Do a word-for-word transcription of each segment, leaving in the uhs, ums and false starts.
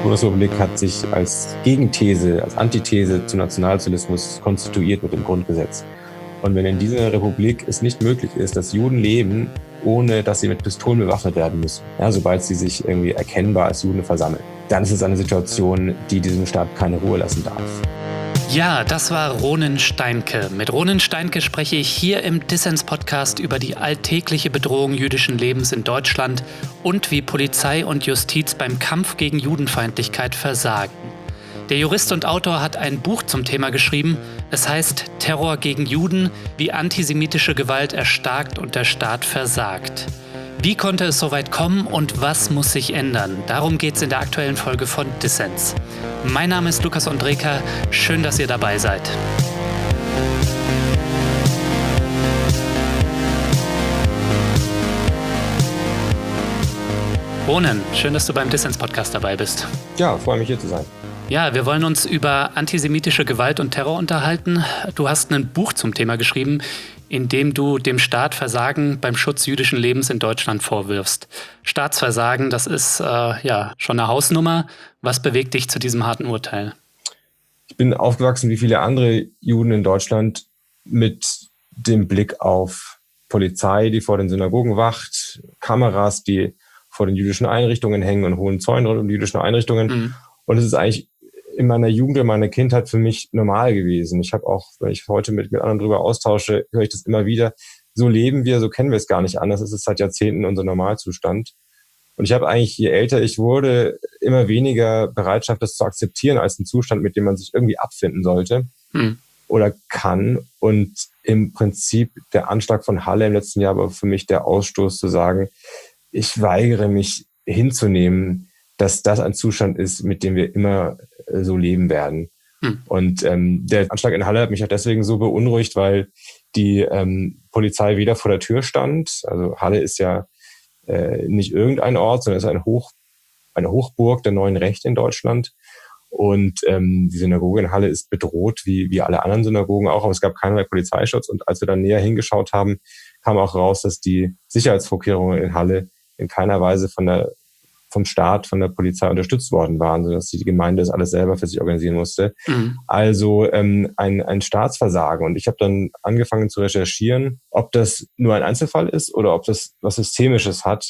Bundesrepublik hat sich als Gegenthese, als Antithese zum Nationalsozialismus konstituiert mit dem Grundgesetz. Und wenn in dieser Republik es nicht möglich ist, dass Juden leben, ohne dass sie mit Pistolen bewaffnet werden müssen, ja, sobald sie sich irgendwie erkennbar als Juden versammeln, dann ist es eine Situation, die diesem Staat keine Ruhe lassen darf. Ja, das war Ronen Steinke. Mit Ronen Steinke spreche ich hier im Dissens-Podcast über die alltägliche Bedrohung jüdischen Lebens in Deutschland und wie Polizei und Justiz beim Kampf gegen Judenfeindlichkeit versagen. Der Jurist und Autor hat ein Buch zum Thema geschrieben. Es heißt Terror gegen Juden, wie antisemitische Gewalt erstarkt und der Staat versagt. Wie konnte es so weit kommen und was muss sich ändern? Darum geht es in der aktuellen Folge von Dissens. Mein Name ist Lukas Ondreka. Schön, dass ihr dabei seid. Ronen, schön, dass du beim Dissens-Podcast dabei bist. Ja, freue mich hier zu sein. Ja, wir wollen uns über antisemitische Gewalt und Terror unterhalten. Du hast ein Buch zum Thema geschrieben, in dem du dem Staat Versagen beim Schutz jüdischen Lebens in Deutschland vorwirfst. Staatsversagen, das ist äh, ja schon eine Hausnummer. Was bewegt dich zu diesem harten Urteil? Ich bin aufgewachsen wie viele andere Juden in Deutschland mit dem Blick auf Polizei, die vor den Synagogen wacht, Kameras, die vor den jüdischen Einrichtungen hängen und hohen Zäunen rund um die jüdischen Einrichtungen. Mhm. Und es ist eigentlich in meiner Jugend, in meiner Kindheit für mich normal gewesen. Ich habe auch, wenn ich heute mit, mit anderen drüber austausche, höre ich das immer wieder. So leben wir, so kennen wir es gar nicht anders. Es ist seit Jahrzehnten unser Normalzustand. Und ich habe eigentlich, je älter ich wurde, immer weniger Bereitschaft, das zu akzeptieren, als einen Zustand, mit dem man sich irgendwie abfinden sollte hm. oder kann. Und im Prinzip der Anschlag von Halle im letzten Jahr war für mich der Ausstoß zu sagen, ich weigere mich hinzunehmen, dass das ein Zustand ist, mit dem wir immer äh, so leben werden. Hm. Und ähm, der Anschlag in Halle hat mich auch deswegen so beunruhigt, weil die ähm, Polizei wieder vor der Tür stand. Also Halle ist ja äh, nicht irgendein Ort, sondern es ist ein Hoch, eine Hochburg der neuen Rechte in Deutschland. Und ähm, die Synagoge in Halle ist bedroht, wie, wie alle anderen Synagogen auch, aber es gab keinerlei Polizeischutz. Und als wir dann näher hingeschaut haben, kam auch raus, dass die Sicherheitsvorkehrungen in Halle in keiner Weise von der vom Staat, von der Polizei unterstützt worden waren, sodass die Gemeinde das alles selber für sich organisieren musste. Mhm. Also ähm, ein, ein Staatsversagen. Und ich habe dann angefangen zu recherchieren, ob das nur ein Einzelfall ist oder ob das was Systemisches hat.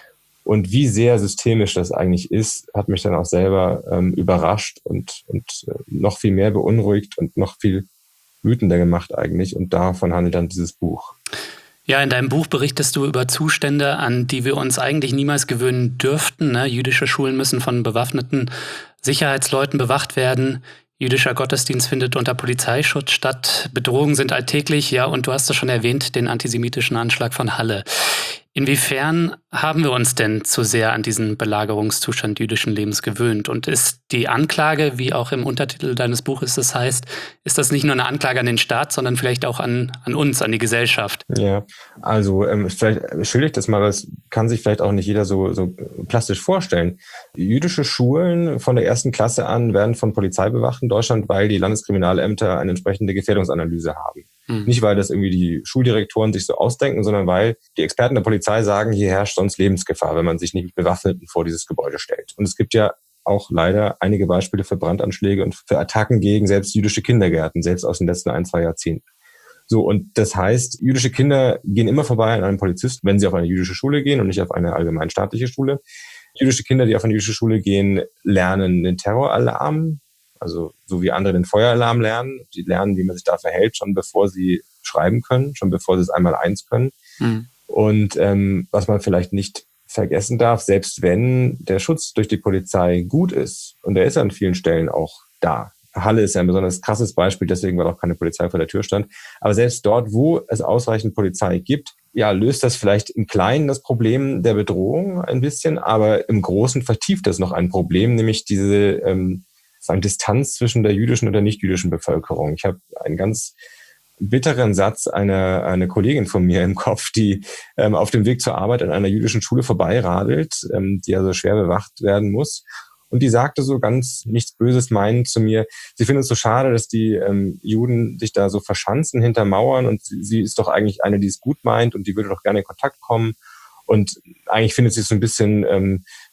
Und wie sehr systemisch das eigentlich ist, hat mich dann auch selber ähm, überrascht und, und äh, noch viel mehr beunruhigt und noch viel wütender gemacht eigentlich. Und davon handelt dann dieses Buch. Ja, in deinem Buch berichtest du über Zustände, an die wir uns eigentlich niemals gewöhnen dürften. Ne? Jüdische Schulen müssen von bewaffneten Sicherheitsleuten bewacht werden. Jüdischer Gottesdienst findet unter Polizeischutz statt. Bedrohungen sind alltäglich. Ja, und du hast es schon erwähnt, den antisemitischen Anschlag von Halle. Inwiefern haben wir uns denn zu sehr an diesen Belagerungszustand jüdischen Lebens gewöhnt? Und ist die Anklage, wie auch im Untertitel deines Buches es heißt, ist das nicht nur eine Anklage an den Staat, sondern vielleicht auch an, an uns, an die Gesellschaft? Ja, also ähm, vielleicht schilder ich das mal, das kann sich vielleicht auch nicht jeder so, so plastisch vorstellen. Jüdische Schulen von der ersten Klasse an werden von Polizei bewacht in Deutschland, weil die Landeskriminalämter eine entsprechende Gefährdungsanalyse haben. Hm. Nicht, weil das irgendwie die Schuldirektoren sich so ausdenken, sondern weil die Experten der Polizei sagen, hier herrscht sonst Lebensgefahr, wenn man sich nicht mit Bewaffneten vor dieses Gebäude stellt. Und es gibt ja auch leider einige Beispiele für Brandanschläge und für Attacken gegen selbst jüdische Kindergärten, selbst aus den letzten ein, zwei Jahrzehnten. So, und das heißt, jüdische Kinder gehen immer vorbei an einem Polizisten, wenn sie auf eine jüdische Schule gehen und nicht auf eine allgemeinstaatliche Schule. Jüdische Kinder, die auf eine jüdische Schule gehen, lernen den Terroralarm, also so wie andere den Feueralarm lernen. Die lernen, wie man sich da verhält, schon bevor sie schreiben können, schon bevor sie es einmal eins können. Mhm. Und ähm, was man vielleicht nicht vergessen darf, selbst wenn der Schutz durch die Polizei gut ist, und der ist an vielen Stellen auch da. Halle ist ja ein besonders krasses Beispiel, deswegen, weil auch keine Polizei vor der Tür stand. Aber selbst dort, wo es ausreichend Polizei gibt, ja, löst das vielleicht im Kleinen das Problem der Bedrohung ein bisschen, aber im Großen vertieft das noch ein Problem, nämlich diese ähm, sagen, Distanz zwischen der jüdischen und der nicht-jüdischen Bevölkerung. Ich habe einen ganz bitteren Satz einer eine Kollegin von mir im Kopf, die ähm, auf dem Weg zur Arbeit an einer jüdischen Schule vorbeiradelt, ähm, die also schwer bewacht werden muss. Und die sagte so ganz nichts Böses meinend zu mir, sie findet es so schade, dass die ähm, Juden sich da so verschanzen hinter Mauern und sie, sie ist doch eigentlich eine, die es gut meint und die würde doch gerne in Kontakt kommen. Und eigentlich findet sie es so ein bisschen ähm,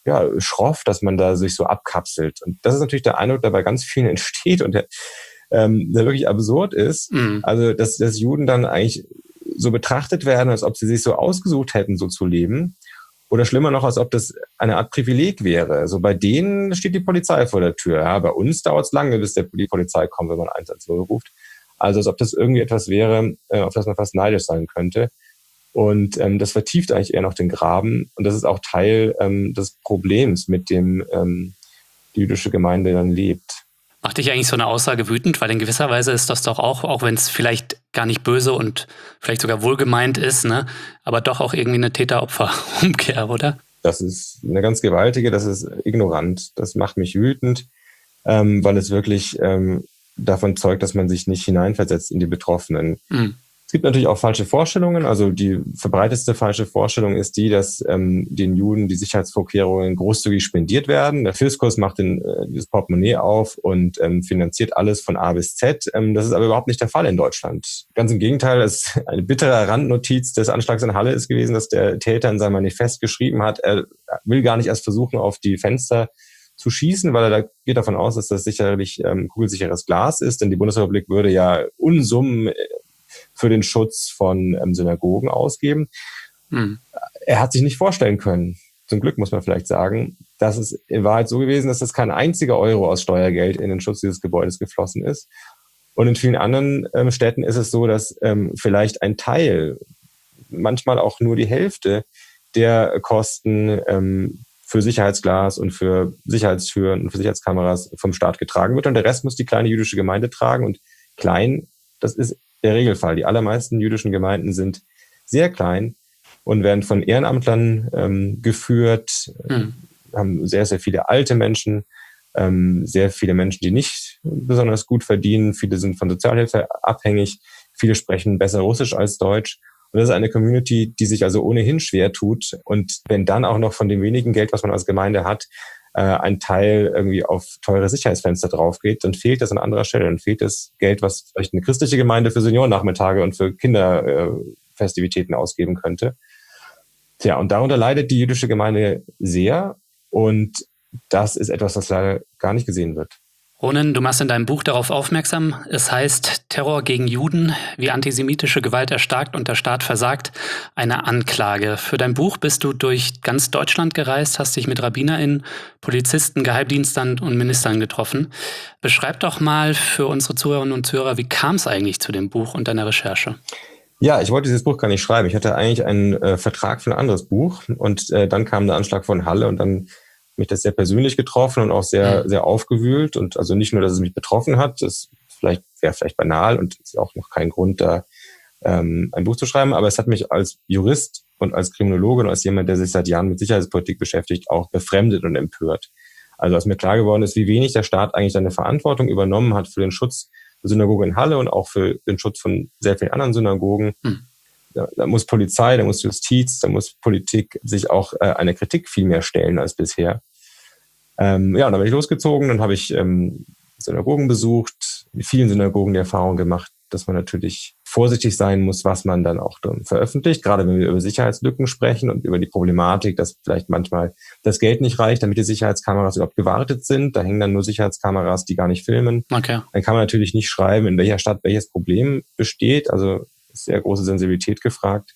ja, schroff, dass man da sich so abkapselt. Und das ist natürlich der Eindruck, der bei ganz vielen entsteht und der, ähm, der wirklich absurd ist. Mhm. Also, dass, dass Juden dann eigentlich so betrachtet werden, als ob sie sich so ausgesucht hätten, so zu leben. Oder schlimmer noch, als ob das eine Art Privileg wäre. Also bei denen steht die Polizei vor der Tür. Ja, bei uns dauert es lange, bis der, die Polizei kommt, wenn man Einsatznull ruft. Also als ob das irgendwie etwas wäre, äh, auf das man fast neidisch sein könnte. Und ähm, das vertieft eigentlich eher noch den Graben. Und das ist auch Teil ähm, des Problems, mit dem ähm, die jüdische Gemeinde dann lebt. Macht dich eigentlich so eine Aussage wütend? Weil in gewisser Weise ist das doch auch, auch wenn es vielleicht gar nicht böse und vielleicht sogar wohlgemeint ist, ne, aber doch auch irgendwie eine Täter-Opfer-Umkehr, oder? Das ist eine ganz gewaltige, das ist ignorant. Das macht mich wütend, ähm, weil es wirklich ähm, davon zeugt, dass man sich nicht hineinversetzt in die Betroffenen. Mhm. Es gibt natürlich auch falsche Vorstellungen. Also die verbreitetste falsche Vorstellung ist die, dass ähm, den Juden die Sicherheitsvorkehrungen großzügig spendiert werden. Der Fiskus macht den, äh, das Portemonnaie auf und ähm, finanziert alles von A bis Z. Ähm, das ist aber überhaupt nicht der Fall in Deutschland. Ganz im Gegenteil, es eine bittere Randnotiz des Anschlags in Halle ist gewesen, dass der Täter in seinem Manifest geschrieben hat, er will gar nicht erst versuchen, auf die Fenster zu schießen, weil er da geht davon aus, dass das sicherlich ähm, kugelsicheres Glas ist, denn die Bundesrepublik würde ja Unsummen für den Schutz von ähm, Synagogen ausgeben. Hm. Er hat sich nicht vorstellen können, zum Glück muss man vielleicht sagen, dass es in Wahrheit so gewesen ist, dass kein einziger Euro aus Steuergeld in den Schutz dieses Gebäudes geflossen ist. Und in vielen anderen ähm, Städten ist es so, dass ähm, vielleicht ein Teil, manchmal auch nur die Hälfte der Kosten ähm, für Sicherheitsglas und für Sicherheitstüren und für Sicherheitskameras vom Staat getragen wird. Und der Rest muss die kleine jüdische Gemeinde tragen. Und klein, das ist der Regelfall. Die allermeisten jüdischen Gemeinden sind sehr klein und werden von Ehrenamtlern ähm, geführt, mhm. haben sehr, sehr viele alte Menschen, ähm, sehr viele Menschen, die nicht besonders gut verdienen. Viele sind von Sozialhilfe abhängig. Viele sprechen besser Russisch als Deutsch. Und das ist eine Community, die sich also ohnehin schwer tut. Und wenn dann auch noch von dem wenigen Geld, was man als Gemeinde hat, ein Teil irgendwie auf teure Sicherheitsfenster drauf geht, dann fehlt das an anderer Stelle. Dann fehlt das Geld, was vielleicht eine christliche Gemeinde für Seniorennachmittage und für Kinderfestivitäten ausgeben könnte. Tja, und darunter leidet die jüdische Gemeinde sehr. Und das ist etwas, was leider gar nicht gesehen wird. Ronen, du machst in deinem Buch darauf aufmerksam, es heißt Terror gegen Juden, wie antisemitische Gewalt erstarkt und der Staat versagt, eine Anklage. Für dein Buch bist du durch ganz Deutschland gereist, hast dich mit RabbinerInnen, Polizisten, Geheimdienstern und Ministern getroffen. Beschreib doch mal für unsere Zuhörerinnen und Zuhörer, wie kam es eigentlich zu dem Buch und deiner Recherche? Ja, ich wollte dieses Buch gar nicht schreiben. Ich hatte eigentlich einen äh, Vertrag für ein anderes Buch und äh, dann kam der Anschlag von Halle und dann mich das sehr persönlich getroffen und auch sehr, sehr aufgewühlt. Und also nicht nur, dass es mich betroffen hat, das vielleicht wäre vielleicht banal und ist auch noch kein Grund, da ähm, ein Buch zu schreiben, aber es hat mich als Jurist und als Kriminologe und als jemand, der sich seit Jahren mit Sicherheitspolitik beschäftigt, auch befremdet und empört. Also als mir klar geworden ist, wie wenig der Staat eigentlich seine Verantwortung übernommen hat für den Schutz der Synagoge in Halle und auch für den Schutz von sehr vielen anderen Synagogen. Hm. Da, da muss Polizei, da muss Justiz, da muss Politik sich auch äh, einer Kritik viel mehr stellen als bisher. Ähm, ja, und dann bin ich losgezogen, dann habe ich ähm, Synagogen besucht, in vielen Synagogen die Erfahrung gemacht, dass man natürlich vorsichtig sein muss, was man dann auch dann veröffentlicht, gerade wenn wir über Sicherheitslücken sprechen und über die Problematik, dass vielleicht manchmal das Geld nicht reicht, damit die Sicherheitskameras überhaupt gewartet sind. Da hängen dann nur Sicherheitskameras, die gar nicht filmen. Okay. Dann kann man natürlich nicht schreiben, in welcher Stadt welches Problem besteht, also sehr große Sensibilität gefragt.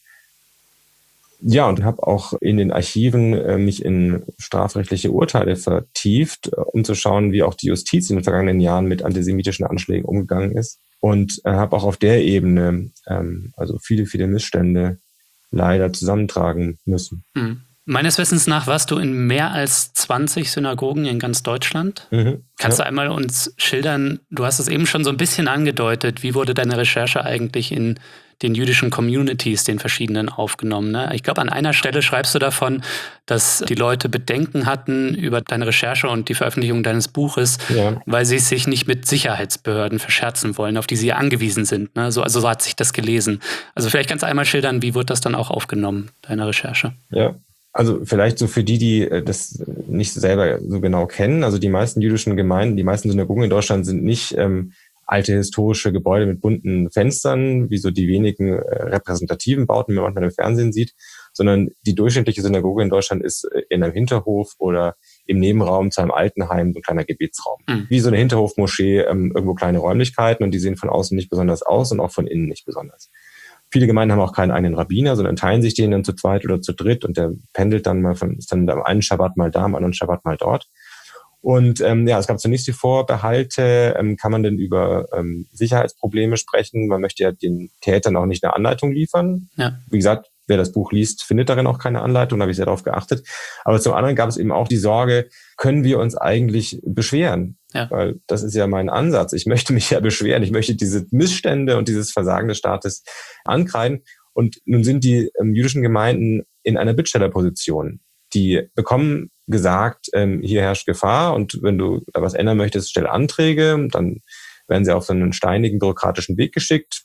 Ja, und habe auch in den Archiven äh, mich in strafrechtliche Urteile vertieft, äh, um zu schauen, wie auch die Justiz in den vergangenen Jahren mit antisemitischen Anschlägen umgegangen ist. Und äh, habe auch auf der Ebene ähm, also viele, viele Missstände leider zusammentragen müssen. Mhm. Meines Wissens nach warst du in mehr als zwanzig Synagogen in ganz Deutschland. Mhm, Kannst ja. du einmal uns schildern, du hast es eben schon so ein bisschen angedeutet, wie wurde deine Recherche eigentlich in den jüdischen Communities, den verschiedenen, aufgenommen? Ne? Ich glaube, an einer Stelle schreibst du davon, dass die Leute Bedenken hatten über deine Recherche und die Veröffentlichung deines Buches, ja. weil sie sich nicht mit Sicherheitsbehörden verscherzen wollen, auf die sie angewiesen sind. Ne? So, also so hat sich das gelesen. Also vielleicht kannst du einmal schildern, wie wurde das dann auch aufgenommen, deine Recherche? Ja. Also vielleicht so für die, die das nicht selber so genau kennen. Also die meisten jüdischen Gemeinden, die meisten Synagogen in Deutschland sind nicht ähm, alte historische Gebäude mit bunten Fenstern, wie so die wenigen äh, repräsentativen Bauten, die man manchmal im Fernsehen sieht, sondern die durchschnittliche Synagoge in Deutschland ist in einem Hinterhof oder im Nebenraum zu einem Altenheim, so ein kleiner Gebetsraum. Mhm. Wie so eine Hinterhofmoschee, ähm, irgendwo kleine Räumlichkeiten, und die sehen von außen nicht besonders aus und auch von innen nicht besonders. Viele Gemeinden haben auch keinen eigenen Rabbiner, sondern teilen sich den dann zu zweit oder zu dritt, und der pendelt dann mal von, ist dann am einen Schabbat mal da, am anderen Schabbat mal dort. Und ähm, ja, es gab zunächst die Vorbehalte, ähm, kann man denn über ähm, Sicherheitsprobleme sprechen? Man möchte ja den Tätern auch nicht eine Anleitung liefern. Ja. Wie gesagt, wer das Buch liest, findet darin auch keine Anleitung, da habe ich sehr darauf geachtet. Aber zum anderen gab es eben auch die Sorge, können wir uns eigentlich beschweren? Ja. Weil das ist ja mein Ansatz. Ich möchte mich ja beschweren. Ich möchte diese Missstände und dieses Versagen des Staates ankreiden. Und nun sind die ähm, jüdischen Gemeinden in einer Bittstellerposition. Die bekommen gesagt, ähm, hier herrscht Gefahr, und wenn du da was ändern möchtest, stell Anträge. Dann werden sie auf so einen steinigen bürokratischen Weg geschickt,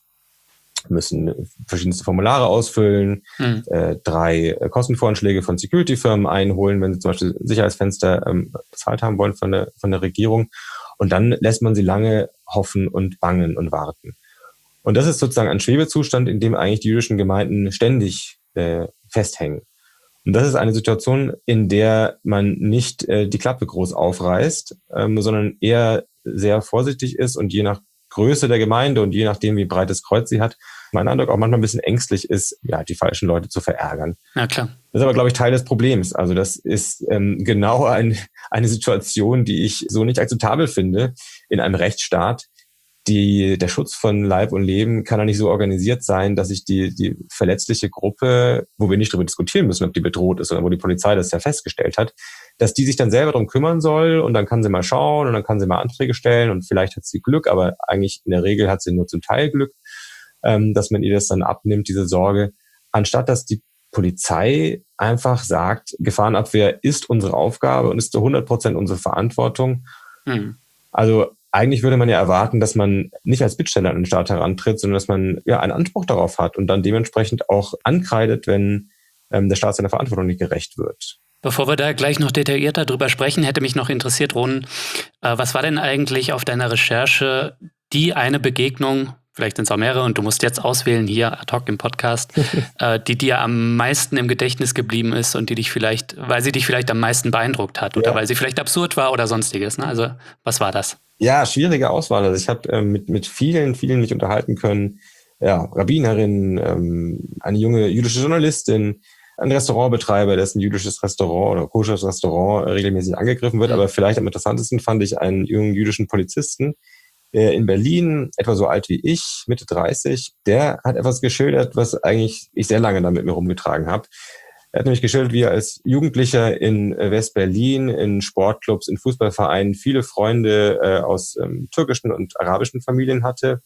müssen verschiedenste Formulare ausfüllen, mhm. äh, drei Kostenvoranschläge von Security-Firmen einholen, wenn sie zum Beispiel Sicherheitsfenster ähm, bezahlt haben wollen von der, von der Regierung. Und dann lässt man sie lange hoffen und bangen und warten. Und das ist sozusagen ein Schwebezustand, in dem eigentlich die jüdischen Gemeinden ständig äh, festhängen. Und das ist eine Situation, in der man nicht äh, die Klappe groß aufreißt, ähm, sondern eher sehr vorsichtig ist und je nach Größe der Gemeinde und je nachdem, wie breites Kreuz sie hat, mein Eindruck auch manchmal ein bisschen ängstlich ist, ja, die falschen Leute zu verärgern. Ja, klar. Das ist aber, glaube ich, Teil des Problems. Also das ist ähm, genau ein, eine Situation, die ich so nicht akzeptabel finde in einem Rechtsstaat. Die, der Schutz von Leib und Leben kann ja nicht so organisiert sein, dass sich die, die verletzliche Gruppe, wo wir nicht darüber diskutieren müssen, ob die bedroht ist, sondern wo die Polizei das ja festgestellt hat, dass die sich dann selber darum kümmern soll, und dann kann sie mal schauen und dann kann sie mal Anträge stellen und vielleicht hat sie Glück, aber eigentlich in der Regel hat sie nur zum Teil Glück, ähm, dass man ihr das dann abnimmt, diese Sorge, anstatt dass die Polizei einfach sagt, Gefahrenabwehr ist unsere Aufgabe und ist zu hundert Prozent unsere Verantwortung. Mhm. Also eigentlich würde man ja erwarten, dass man nicht als Bittsteller an den Staat herantritt, sondern dass man ja einen Anspruch darauf hat und dann dementsprechend auch ankreidet, wenn ähm, der Staat seiner Verantwortung nicht gerecht wird. Bevor wir da gleich noch detaillierter drüber sprechen, hätte mich noch interessiert, Ronen, äh, was war denn eigentlich auf deiner Recherche die eine Begegnung, vielleicht sind es auch mehrere und du musst jetzt auswählen hier ad hoc im Podcast, äh, die dir am meisten im Gedächtnis geblieben ist und die dich vielleicht, weil sie dich vielleicht am meisten beeindruckt hat oder ja. weil sie vielleicht absurd war oder sonstiges. Ne? Also was war das? Ja, schwierige Auswahl. Also ich habe äh, mit mit vielen, vielen mich unterhalten können. Ja, Rabbinerin, ähm, eine junge jüdische Journalistin, ein Restaurantbetreiber, dessen jüdisches Restaurant oder koscheres Restaurant regelmäßig angegriffen wird. Aber vielleicht am interessantesten fand ich einen jungen jüdischen Polizisten äh, in Berlin, etwa so alt wie ich, Mitte dreißig. Der hat etwas geschildert, was eigentlich ich sehr lange da mit mir rumgetragen habe. Er hat nämlich geschildert, wie er als Jugendlicher in West-Berlin, in Sportclubs, in Fußballvereinen viele Freunde äh, aus ähm, türkischen und arabischen Familien hatte.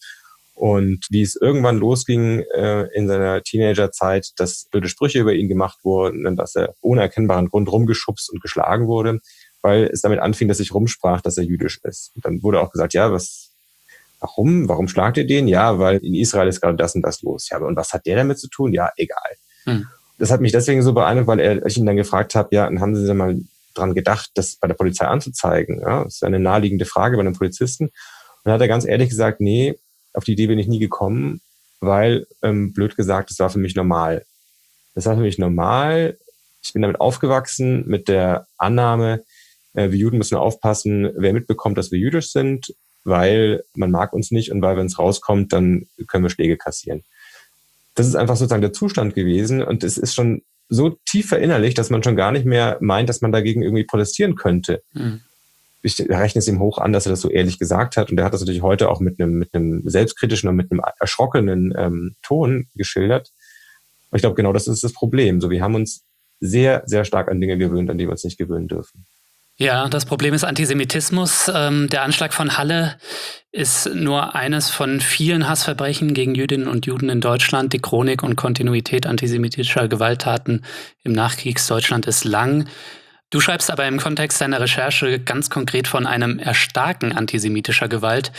Und wie es irgendwann losging äh, in seiner Teenagerzeit, dass blöde Sprüche über ihn gemacht wurden und dass er ohne erkennbaren Grund rumgeschubst und geschlagen wurde, weil es damit anfing, dass sich rumsprach, dass er jüdisch ist. Und dann wurde auch gesagt, ja, was, warum? Warum schlagt ihr den? Ja, weil in Israel ist gerade das und das los. Ja, und was hat der damit zu tun? Ja, egal. Hm. Das hat mich deswegen so beeindruckt, weil er, ich ihn dann gefragt habe, ja, dann haben Sie denn mal dran gedacht, das bei der Polizei anzuzeigen? Ja, das ist eine naheliegende Frage bei einem Polizisten. Und dann hat er ganz ehrlich gesagt, nee, auf die Idee bin ich nie gekommen, weil, ähm, blöd gesagt, das war für mich normal. Das war für mich normal. Ich bin damit aufgewachsen, mit der Annahme, äh, wir Juden müssen aufpassen, wer mitbekommt, dass wir jüdisch sind, weil man mag uns nicht und weil, wenn es rauskommt, dann können wir Schläge kassieren. Das ist einfach sozusagen der Zustand gewesen und es ist schon so tief verinnerlicht, dass man schon gar nicht mehr meint, dass man dagegen irgendwie protestieren könnte. Mhm. Ich rechne es ihm hoch an, dass er das so ehrlich gesagt hat und er hat das natürlich heute auch mit einem, mit einem selbstkritischen und mit einem erschrockenen ähm, Ton geschildert. Und ich glaube, genau das ist das Problem. So, wir haben uns sehr, sehr stark an Dinge gewöhnt, an die wir uns nicht gewöhnen dürfen. Ja, das Problem ist Antisemitismus. Ähm, der Anschlag von Halle ist nur eines von vielen Hassverbrechen gegen Jüdinnen und Juden in Deutschland. Die Chronik und Kontinuität antisemitischer Gewalttaten im Nachkriegsdeutschland ist lang. Du schreibst aber im Kontext deiner Recherche ganz konkret von einem Erstarken antisemitischer Gewalt.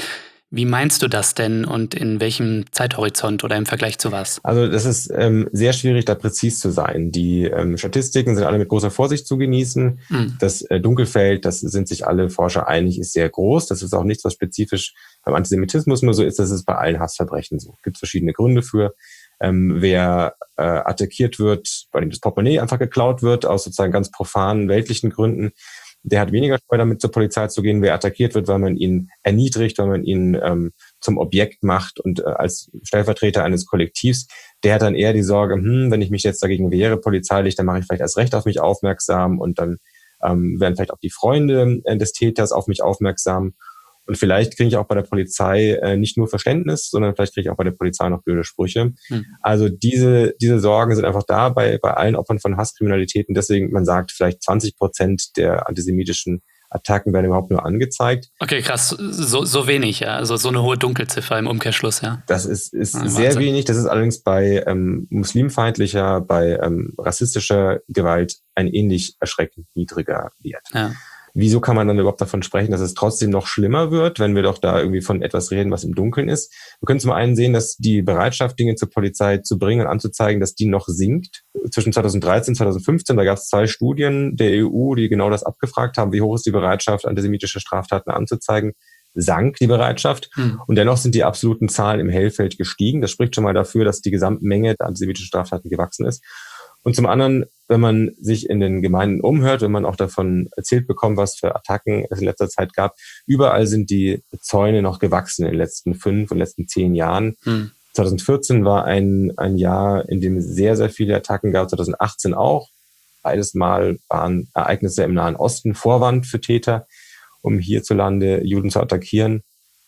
Wie meinst du das denn und in welchem Zeithorizont oder im Vergleich zu was? Also das ist ähm, sehr schwierig, da präzis zu sein. Die ähm, Statistiken sind alle mit großer Vorsicht zu genießen. Mhm. Das äh, Dunkelfeld, das sind sich alle Forscher einig, ist sehr groß. Das ist auch nichts, was spezifisch beim Antisemitismus nur so ist. Das ist bei allen Hassverbrechen so. Es gibt verschiedene Gründe für. Ähm, wer äh, attackiert wird, bei dem das Portemonnaie einfach geklaut wird, aus sozusagen ganz profanen, weltlichen Gründen, der hat weniger Scheu damit zur Polizei zu gehen. Wer attackiert wird, weil man ihn erniedrigt, weil man ihn ähm, zum Objekt macht und äh, als Stellvertreter eines Kollektivs, der hat dann eher die Sorge, hm, wenn ich mich jetzt dagegen wehre polizeilich, dann mache ich vielleicht erst recht auf mich aufmerksam und dann ähm, werden vielleicht auch die Freunde äh, des Täters auf mich aufmerksam. Und vielleicht kriege ich auch bei der Polizei äh, nicht nur Verständnis, sondern vielleicht kriege ich auch bei der Polizei noch blöde Sprüche. Hm. Also diese diese Sorgen sind einfach da bei bei allen Opfern von Hasskriminalitäten. Deswegen, man sagt, vielleicht zwanzig Prozent der antisemitischen Attacken werden überhaupt nur angezeigt. Okay, krass. So so wenig, ja. Also so eine hohe Dunkelziffer im Umkehrschluss, ja. Das ist ist ja, sehr wenig. Das ist allerdings bei ähm, muslimfeindlicher, bei ähm, rassistischer Gewalt ein ähnlich erschreckend niedriger Wert. Ja. Wieso kann man dann überhaupt davon sprechen, dass es trotzdem noch schlimmer wird, wenn wir doch da irgendwie von etwas reden, was im Dunkeln ist? Wir können zum einen sehen, dass die Bereitschaft, Dinge zur Polizei zu bringen und anzuzeigen, dass die noch sinkt. Zwischen zweitausenddreizehn und zweitausendfünfzehn, da gab es zwei Studien der E U, die genau das abgefragt haben, wie hoch ist die Bereitschaft, antisemitische Straftaten anzuzeigen. Sank die Bereitschaft. Hm. Und dennoch sind die absoluten Zahlen im Hellfeld gestiegen. Das spricht schon mal dafür, dass die Gesamtmenge der antisemitischen Straftaten gewachsen ist. Und zum anderen, wenn man sich in den Gemeinden umhört, wenn man auch davon erzählt bekommt, was für Attacken es in letzter Zeit gab, überall sind die Zäune noch gewachsen in den letzten fünf und letzten zehn Jahren. Hm. zweitausendvierzehn war ein, ein Jahr, in dem es sehr, sehr viele Attacken gab, zweitausendachtzehn auch. Beides Mal waren Ereignisse im Nahen Osten Vorwand für Täter, um hierzulande Juden zu attackieren.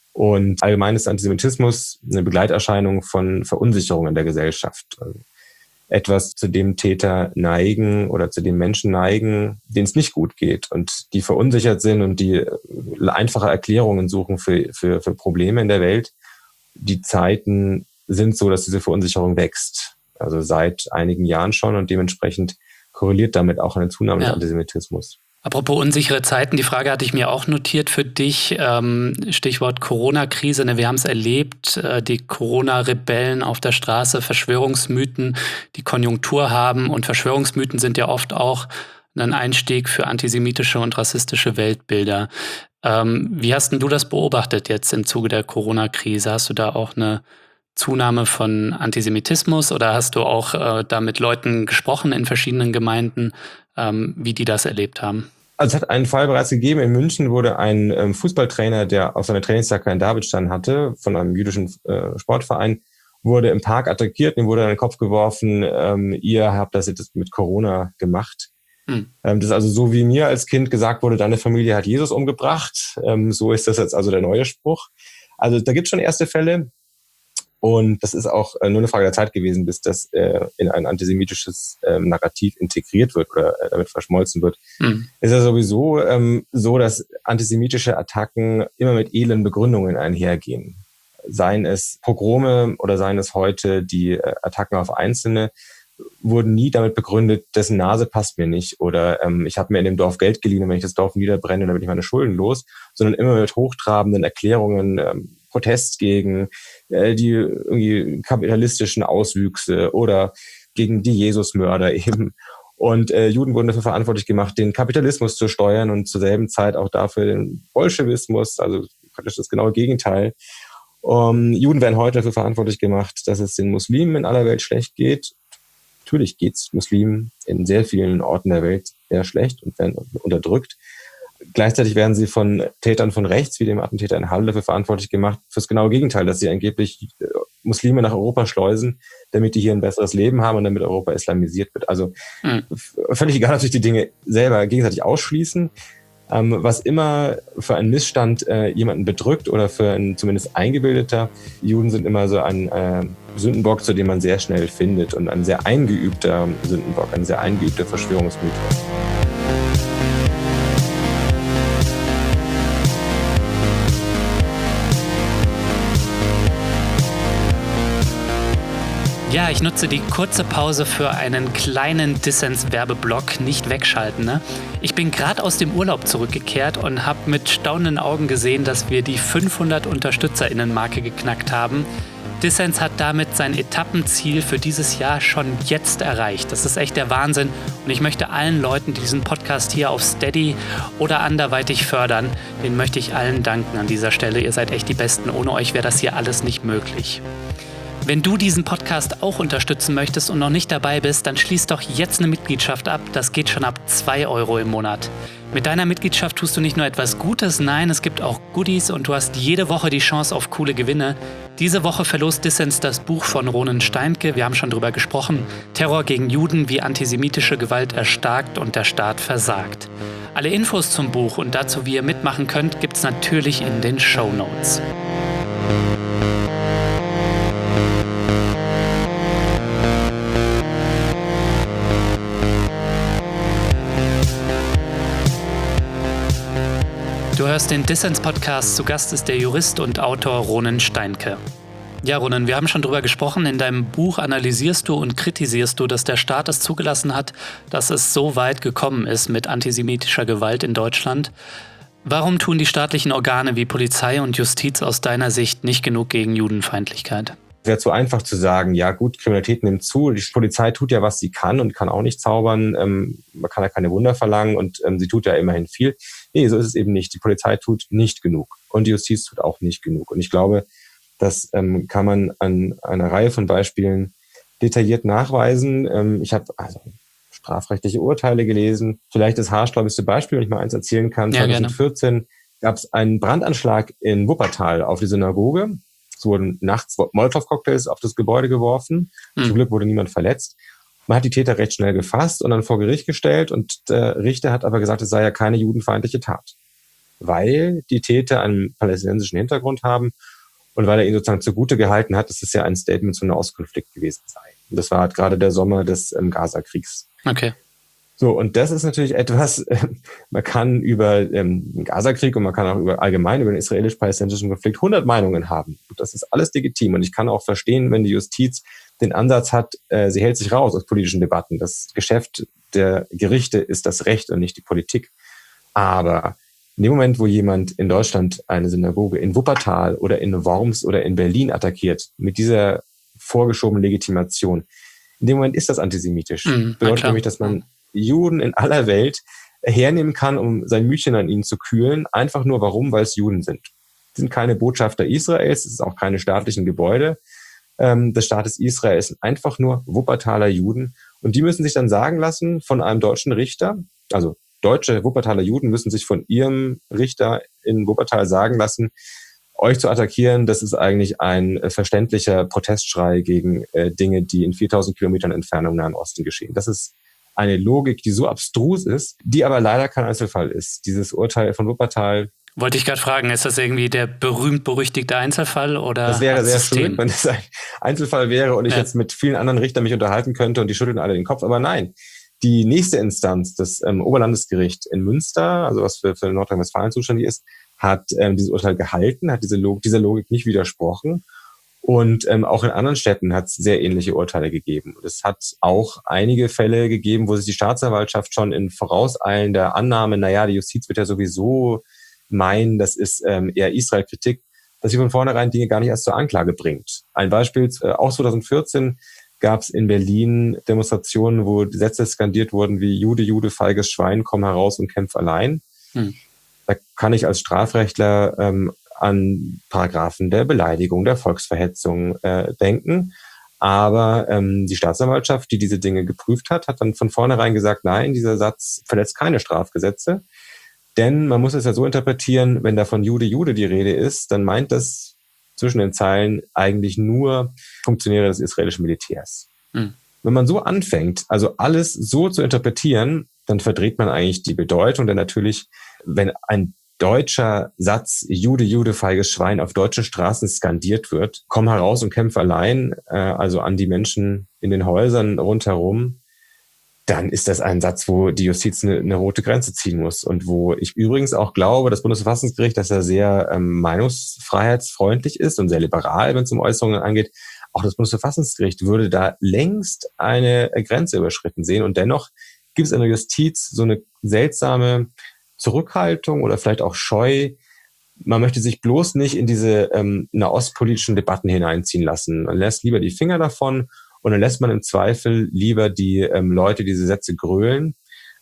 Und allgemein ist Antisemitismus eine Begleiterscheinung von Verunsicherung in der Gesellschaft. Etwas, zu dem Täter neigen oder zu dem Menschen neigen, denen es nicht gut geht und die verunsichert sind und die einfache Erklärungen suchen für, für, für Probleme in der Welt. Die Zeiten sind so, dass diese Verunsicherung wächst. Also seit einigen Jahren schon und dementsprechend korreliert damit auch eine Zunahme ja. des Antisemitismus. Apropos unsichere Zeiten, die Frage hatte ich mir auch notiert für dich. Ähm, Stichwort Corona-Krise. Ne, wir haben es erlebt, äh, die Corona-Rebellen auf der Straße, Verschwörungsmythen, die Konjunktur haben. Und Verschwörungsmythen sind ja oft auch ein Einstieg für antisemitische und rassistische Weltbilder. Ähm, wie hast denn du das beobachtet jetzt im Zuge der Corona-Krise? Hast du da auch eine Zunahme von Antisemitismus oder hast du auch äh, da mit Leuten gesprochen in verschiedenen Gemeinden, ähm, wie die das erlebt haben? Also es hat einen Fall bereits gegeben. In München wurde ein ähm, Fußballtrainer, der auf seiner Trainingsjacke einen Davidstern hatte, von einem jüdischen äh, Sportverein, wurde im Park attackiert, ihm wurde in den Kopf geworfen, ähm, ihr habt das jetzt mit Corona gemacht. Hm. Ähm, das ist also so, wie mir als Kind gesagt wurde, deine Familie hat Jesus umgebracht. Ähm, so ist das jetzt also der neue Spruch. Also da gibt es schon erste Fälle. Und das ist auch nur eine Frage der Zeit gewesen, bis das äh, in ein antisemitisches ähm, Narrativ integriert wird oder äh, damit verschmolzen wird. Mhm. Es ist ja sowieso ähm, so, dass antisemitische Attacken immer mit edlen Begründungen einhergehen. Seien es Pogrome oder seien es heute die äh, Attacken auf Einzelne, wurden nie damit begründet, dessen Nase passt mir nicht oder ähm, ich habe mir in dem Dorf Geld geliehen und wenn ich das Dorf niederbrenne, dann bin ich meine Schulden los, sondern immer mit hochtrabenden Erklärungen, ähm, Protest gegen äh, die irgendwie kapitalistischen Auswüchse oder gegen die Jesusmörder eben. Und äh, Juden wurden dafür verantwortlich gemacht, den Kapitalismus zu steuern und zur selben Zeit auch dafür den Bolschewismus, also praktisch das genaue Gegenteil. Um, Juden werden heute dafür verantwortlich gemacht, dass es den Muslimen in aller Welt schlecht geht. Natürlich geht es Muslimen in sehr vielen Orten der Welt sehr schlecht und werden unterdrückt. Gleichzeitig werden sie von Tätern von rechts, wie dem Attentäter in Halle, dafür verantwortlich gemacht, fürs genaue Gegenteil, dass sie angeblich Muslime nach Europa schleusen, damit die hier ein besseres Leben haben und damit Europa islamisiert wird. Also mhm. völlig egal, dass sich die Dinge selber gegenseitig ausschließen. Ähm, was immer für einen Missstand äh, jemanden bedrückt oder für ein zumindest eingebildeter, Juden sind immer so ein äh, Sündenbock, zu dem man sehr schnell findet und ein sehr eingeübter Sündenbock, ein sehr eingeübter Verschwörungsmythos. Ja, ich nutze die kurze Pause für einen kleinen Dissens-Werbeblock, nicht wegschalten. Ne? Ich bin gerade aus dem Urlaub zurückgekehrt und habe mit staunenden Augen gesehen, dass wir die fünfhundert UnterstützerInnen-Marke geknackt haben. Dissens hat damit sein Etappenziel für dieses Jahr schon jetzt erreicht. Das ist echt der Wahnsinn und ich möchte allen Leuten, die diesen Podcast hier auf Steady oder anderweitig fördern, denen möchte ich allen danken an dieser Stelle. Ihr seid echt die Besten. Ohne euch wäre das hier alles nicht möglich. Wenn du diesen Podcast auch unterstützen möchtest und noch nicht dabei bist, dann schließ doch jetzt eine Mitgliedschaft ab. Das geht schon ab zwei Euro im Monat. Mit deiner Mitgliedschaft tust du nicht nur etwas Gutes, nein, es gibt auch Goodies und du hast jede Woche die Chance auf coole Gewinne. Diese Woche verlost Dissens das Buch von Ronen Steinke, wir haben schon drüber gesprochen, Terror gegen Juden, wie antisemitische Gewalt erstarkt und der Staat versagt. Alle Infos zum Buch und dazu, wie ihr mitmachen könnt, gibt's natürlich in den Shownotes. Du hörst den Dissens-Podcast. Zu Gast ist der Jurist und Autor Ronen Steinke. Ja, Ronen, wir haben schon drüber gesprochen. In deinem Buch analysierst du und kritisierst du, dass der Staat es zugelassen hat, dass es so weit gekommen ist mit antisemitischer Gewalt in Deutschland. Warum tun die staatlichen Organe wie Polizei und Justiz aus deiner Sicht nicht genug gegen Judenfeindlichkeit? Es wäre zu einfach zu sagen, ja gut, Kriminalität nimmt zu, die Polizei tut ja, was sie kann und kann auch nicht zaubern, ähm, man kann ja keine Wunder verlangen und ähm, sie tut ja immerhin viel. Nee, so ist es eben nicht. Die Polizei tut nicht genug und die Justiz tut auch nicht genug. Und ich glaube, das ähm, kann man an einer Reihe von Beispielen detailliert nachweisen. Ähm, ich habe also strafrechtliche Urteile gelesen. Vielleicht das haarsträubendste Beispiel, wenn ich mal eins erzählen kann. Ja, zwanzig vierzehn gab es einen Brandanschlag in Wuppertal auf die Synagoge. Es wurden nachts Molotow-Cocktails auf das Gebäude geworfen. Mhm. Zum Glück wurde niemand verletzt. Man hat die Täter recht schnell gefasst und dann vor Gericht gestellt und der Richter hat aber gesagt, es sei ja keine judenfeindliche Tat, weil die Täter einen palästinensischen Hintergrund haben und weil er ihnen sozusagen zugute gehalten hat, dass es ja ein Statement zu einem Nahostkonflikt gewesen sei. Und das war halt gerade der Sommer des ähm, Gaza-Kriegs. Okay. So, und das ist natürlich etwas, äh, man kann über ähm, den Gaza-Krieg und man kann auch über allgemein über den israelisch-palästinensischen Konflikt hundert Meinungen haben. Und das ist alles legitim. Und ich kann auch verstehen, wenn die Justiz den Ansatz hat, äh, sie hält sich raus aus politischen Debatten. Das Geschäft der Gerichte ist das Recht und nicht die Politik. Aber in dem Moment, wo jemand in Deutschland eine Synagoge in Wuppertal oder in Worms oder in Berlin attackiert, mit dieser vorgeschobenen Legitimation, in dem Moment ist das antisemitisch. Mhm, bedeutet nämlich, dass man Juden in aller Welt hernehmen kann, um sein Mütchen an ihnen zu kühlen. Einfach nur warum? Weil es Juden sind. Sie sind keine Botschafter Israels, es ist auch keine staatlichen Gebäude ähm, des Staates Israel. Es sind einfach nur Wuppertaler Juden. Und die müssen sich dann sagen lassen von einem deutschen Richter, also deutsche Wuppertaler Juden müssen sich von ihrem Richter in Wuppertal sagen lassen, euch zu attackieren, das ist eigentlich ein äh, verständlicher Protestschrei gegen äh, Dinge, die in viertausend Kilometern Entfernung im Nahen Osten geschehen. Das ist eine Logik, die so abstrus ist, die aber leider kein Einzelfall ist. Dieses Urteil von Wuppertal. Wollte ich gerade fragen, ist das irgendwie der berühmt-berüchtigte Einzelfall oder das wäre sehr System? schön, wenn es ein Einzelfall wäre und ich ja. jetzt mit vielen anderen Richtern mich unterhalten könnte und die schütteln alle den Kopf. Aber nein, die nächste Instanz, das ähm, Oberlandesgericht in Münster, also was für, für Nordrhein-Westfalen zuständig ist, hat ähm, dieses Urteil gehalten, hat diese Log- dieser Logik nicht widersprochen. Und ähm, auch in anderen Städten hat es sehr ähnliche Urteile gegeben. Und es hat auch einige Fälle gegeben, wo sich die Staatsanwaltschaft schon in vorauseilender Annahme, naja, die Justiz wird ja sowieso meinen, das ist ähm, eher Israel-Kritik, dass sie von vornherein Dinge gar nicht erst zur Anklage bringt. Ein Beispiel, äh, auch zwanzig vierzehn gab es in Berlin Demonstrationen, wo Sätze skandiert wurden wie Jude, Jude, feiges Schwein, komm heraus und kämpf allein. Hm. Da kann ich als Strafrechtler ähm, an Paragraphen der Beleidigung, der Volksverhetzung äh, denken. Aber ähm, die Staatsanwaltschaft, die diese Dinge geprüft hat, hat dann von vornherein gesagt, nein, dieser Satz verletzt keine Strafgesetze. Denn man muss es ja so interpretieren, wenn da von Jude, Jude die Rede ist, dann meint das zwischen den Zeilen eigentlich nur Funktionäre des israelischen Militärs. Mhm. Wenn man so anfängt, also alles so zu interpretieren, dann verdreht man eigentlich die Bedeutung. Denn natürlich, wenn ein deutscher Satz, Jude, Jude, feiges Schwein, auf deutschen Straßen skandiert wird, komm heraus und kämpf allein, äh, also an die Menschen in den Häusern rundherum, dann ist das ein Satz, wo die Justiz eine, eine rote Grenze ziehen muss. Und wo ich übrigens auch glaube, das Bundesverfassungsgericht, dass er sehr ähm, meinungsfreiheitsfreundlich ist und sehr liberal, wenn es um Äußerungen angeht, auch das Bundesverfassungsgericht würde da längst eine Grenze überschritten sehen. Und dennoch gibt es in der Justiz so eine seltsame Zurückhaltung oder vielleicht auch Scheu. Man möchte sich bloß nicht in diese ähm, nahostpolitischen Debatten hineinziehen lassen. Man lässt lieber die Finger davon und dann lässt man im Zweifel lieber die ähm, Leute diese Sätze grölen.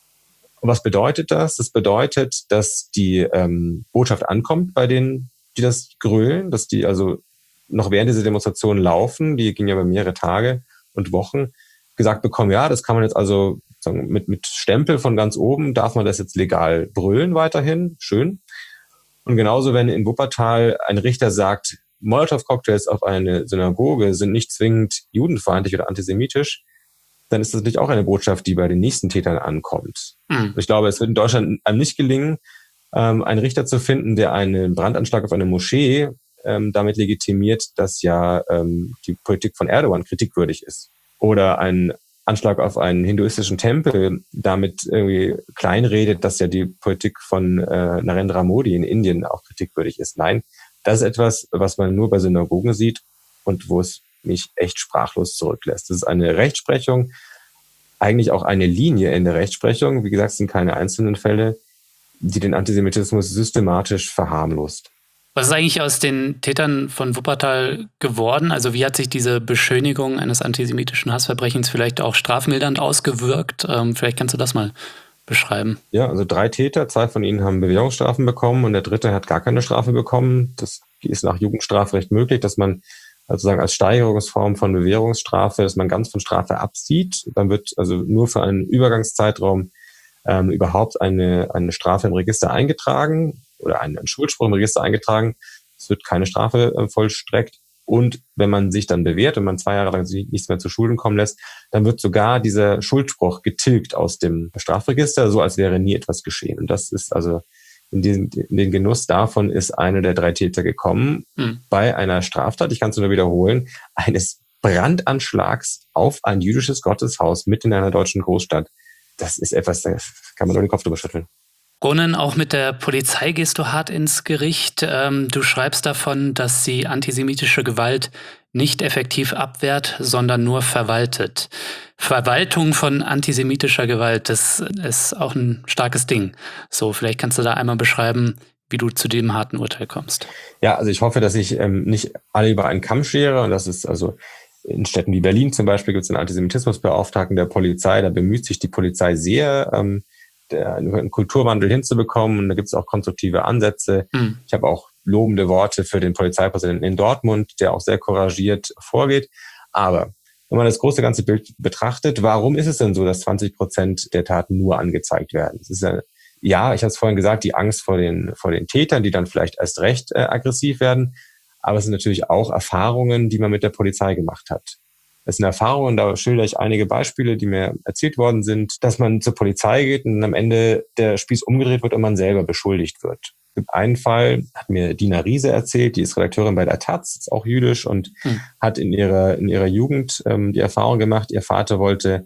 Und was bedeutet das? Das bedeutet, dass die ähm, Botschaft ankommt bei denen, die das grölen, dass die also noch während dieser Demonstrationen laufen, die gingen ja über mehrere Tage und Wochen, gesagt bekommen, ja, das kann man jetzt also sagen, mit, mit Stempel von ganz oben, darf man das jetzt legal brüllen weiterhin, schön. Und genauso, wenn in Wuppertal ein Richter sagt, Molotow-Cocktails auf eine Synagoge sind nicht zwingend judenfeindlich oder antisemitisch, dann ist das natürlich auch eine Botschaft, die bei den nächsten Tätern ankommt. Mhm. Ich glaube, es wird in Deutschland einem nicht gelingen, einen Richter zu finden, der einen Brandanschlag auf eine Moschee ähm, damit legitimiert, dass ja ähm, die Politik von Erdogan kritikwürdig ist. Oder einen Anschlag auf einen hinduistischen Tempel damit irgendwie kleinredet, dass ja die Politik von äh, Narendra Modi in Indien auch kritikwürdig ist. Nein, das ist etwas, was man nur bei Synagogen sieht und wo es mich echt sprachlos zurücklässt. Das ist eine Rechtsprechung, eigentlich auch eine Linie in der Rechtsprechung. Wie gesagt, es sind keine einzelnen Fälle, die den Antisemitismus systematisch verharmlost. Was ist eigentlich aus den Tätern von Wuppertal geworden? Also wie hat sich diese Beschönigung eines antisemitischen Hassverbrechens vielleicht auch strafmildernd ausgewirkt? Ähm, vielleicht kannst du das mal beschreiben. Ja, also drei Täter, zwei von ihnen haben Bewährungsstrafen bekommen und der dritte hat gar keine Strafe bekommen. Das ist nach Jugendstrafrecht möglich, dass man sozusagen als Steigerungsform von Bewährungsstrafe, dass man ganz von Strafe absieht. Dann wird also nur für einen Übergangszeitraum ähm, überhaupt eine, eine Strafe im Register eingetragen oder einen, einen Schuldspruch im Register eingetragen. Es wird keine Strafe äh, vollstreckt. Und wenn man sich dann bewährt und man zwei Jahre lang sich nichts mehr zu Schulden kommen lässt, dann wird sogar dieser Schuldspruch getilgt aus dem Strafregister, so als wäre nie etwas geschehen. Und das ist also in, diesen, in den Genuss davon ist einer der drei Täter gekommen, mhm. bei einer Straftat, ich kann es nur wiederholen, eines Brandanschlags auf ein jüdisches Gotteshaus mitten in einer deutschen Großstadt. Das ist etwas, da kann man nur den Kopf drüber schütteln. Ronen, auch mit der Polizei gehst du hart ins Gericht. Ähm, du schreibst davon, dass sie antisemitische Gewalt nicht effektiv abwehrt, sondern nur verwaltet. Verwaltung von antisemitischer Gewalt, das ist auch ein starkes Ding. So, vielleicht kannst du da einmal beschreiben, wie du zu dem harten Urteil kommst. Ja, also ich hoffe, dass ich ähm, nicht alle über einen Kamm schere. Und das ist also in Städten wie Berlin zum Beispiel gibt es einen Antisemitismusbeauftragten der Polizei. Da bemüht sich die Polizei sehr, ähm, der, einen Kulturwandel hinzubekommen. Und da gibt es auch konstruktive Ansätze. Mhm. Ich habe auch lobende Worte für den Polizeipräsidenten in Dortmund, der auch sehr couragiert vorgeht. Aber wenn man das große ganze Bild betrachtet, warum ist es denn so, dass zwanzig Prozent der Taten nur angezeigt werden? Es ist ja, ja, ich habe es vorhin gesagt, die Angst vor den, vor den Tätern, die dann vielleicht erst recht äh, aggressiv werden. Aber es sind natürlich auch Erfahrungen, die man mit der Polizei gemacht hat. Es sind Erfahrungen, da schildere ich einige Beispiele, die mir erzählt worden sind, dass man zur Polizei geht und am Ende der Spieß umgedreht wird und man selber beschuldigt wird. Es gibt einen Fall, hat mir Dina Riese erzählt, die ist Redakteurin bei der Taz, ist auch jüdisch und hm. hat in ihrer, in ihrer Jugend ähm, die Erfahrung gemacht, ihr Vater wollte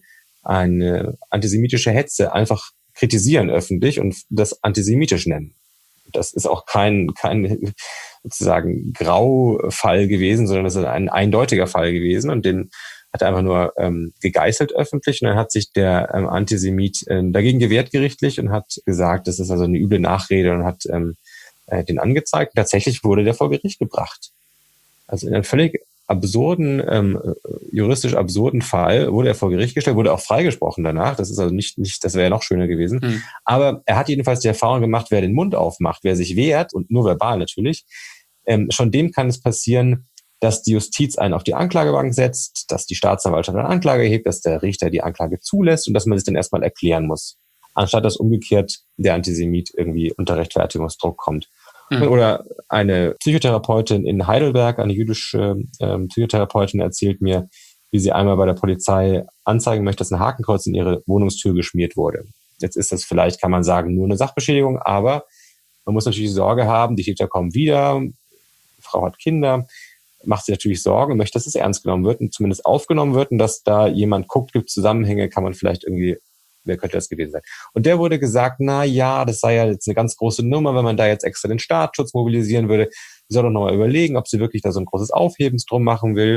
eine antisemitische Hetze einfach kritisieren öffentlich und das antisemitisch nennen. Das ist auch kein, kein sozusagen Graufall gewesen, sondern das ist ein eindeutiger Fall gewesen und den hat er einfach nur ähm, gegeißelt öffentlich und dann hat sich der ähm, Antisemit äh, dagegen gewehrt gerichtlich und hat gesagt, das ist also eine üble Nachrede und hat ähm, äh, den angezeigt. Tatsächlich wurde der vor Gericht gebracht. Also in einem völlig absurden, ähm, juristisch absurden Fall wurde er vor Gericht gestellt, wurde auch freigesprochen danach. Das ist also nicht, nicht, das wäre ja noch schöner gewesen. Mhm. Aber er hat jedenfalls die Erfahrung gemacht, wer den Mund aufmacht, wer sich wehrt, und nur verbal natürlich, ähm, schon dem kann es passieren, dass die Justiz einen auf die Anklagebank setzt, dass die Staatsanwaltschaft eine Anklage erhebt, dass der Richter die Anklage zulässt und dass man sich dann erstmal erklären muss. Anstatt dass umgekehrt der Antisemit irgendwie unter Rechtfertigungsdruck kommt. Mhm. Oder eine Psychotherapeutin in Heidelberg, eine jüdische ähm, Psychotherapeutin, erzählt mir, wie sie einmal bei der Polizei anzeigen möchte, dass ein Hakenkreuz in ihre Wohnungstür geschmiert wurde. Jetzt ist das vielleicht, kann man sagen, nur eine Sachbeschädigung, aber man muss natürlich Sorge haben, die Täter kommen wieder, die Frau hat Kinder, macht sich natürlich Sorgen und möchte, dass es ernst genommen wird und zumindest aufgenommen wird und dass da jemand guckt, gibt Zusammenhänge, kann man vielleicht irgendwie, wer könnte das gewesen sein? Und der wurde gesagt, na ja, das sei ja jetzt eine ganz große Nummer, wenn man da jetzt extra den Staatsschutz mobilisieren würde. Sie soll doch nochmal überlegen, ob sie wirklich da so ein großes Aufhebens drum machen will.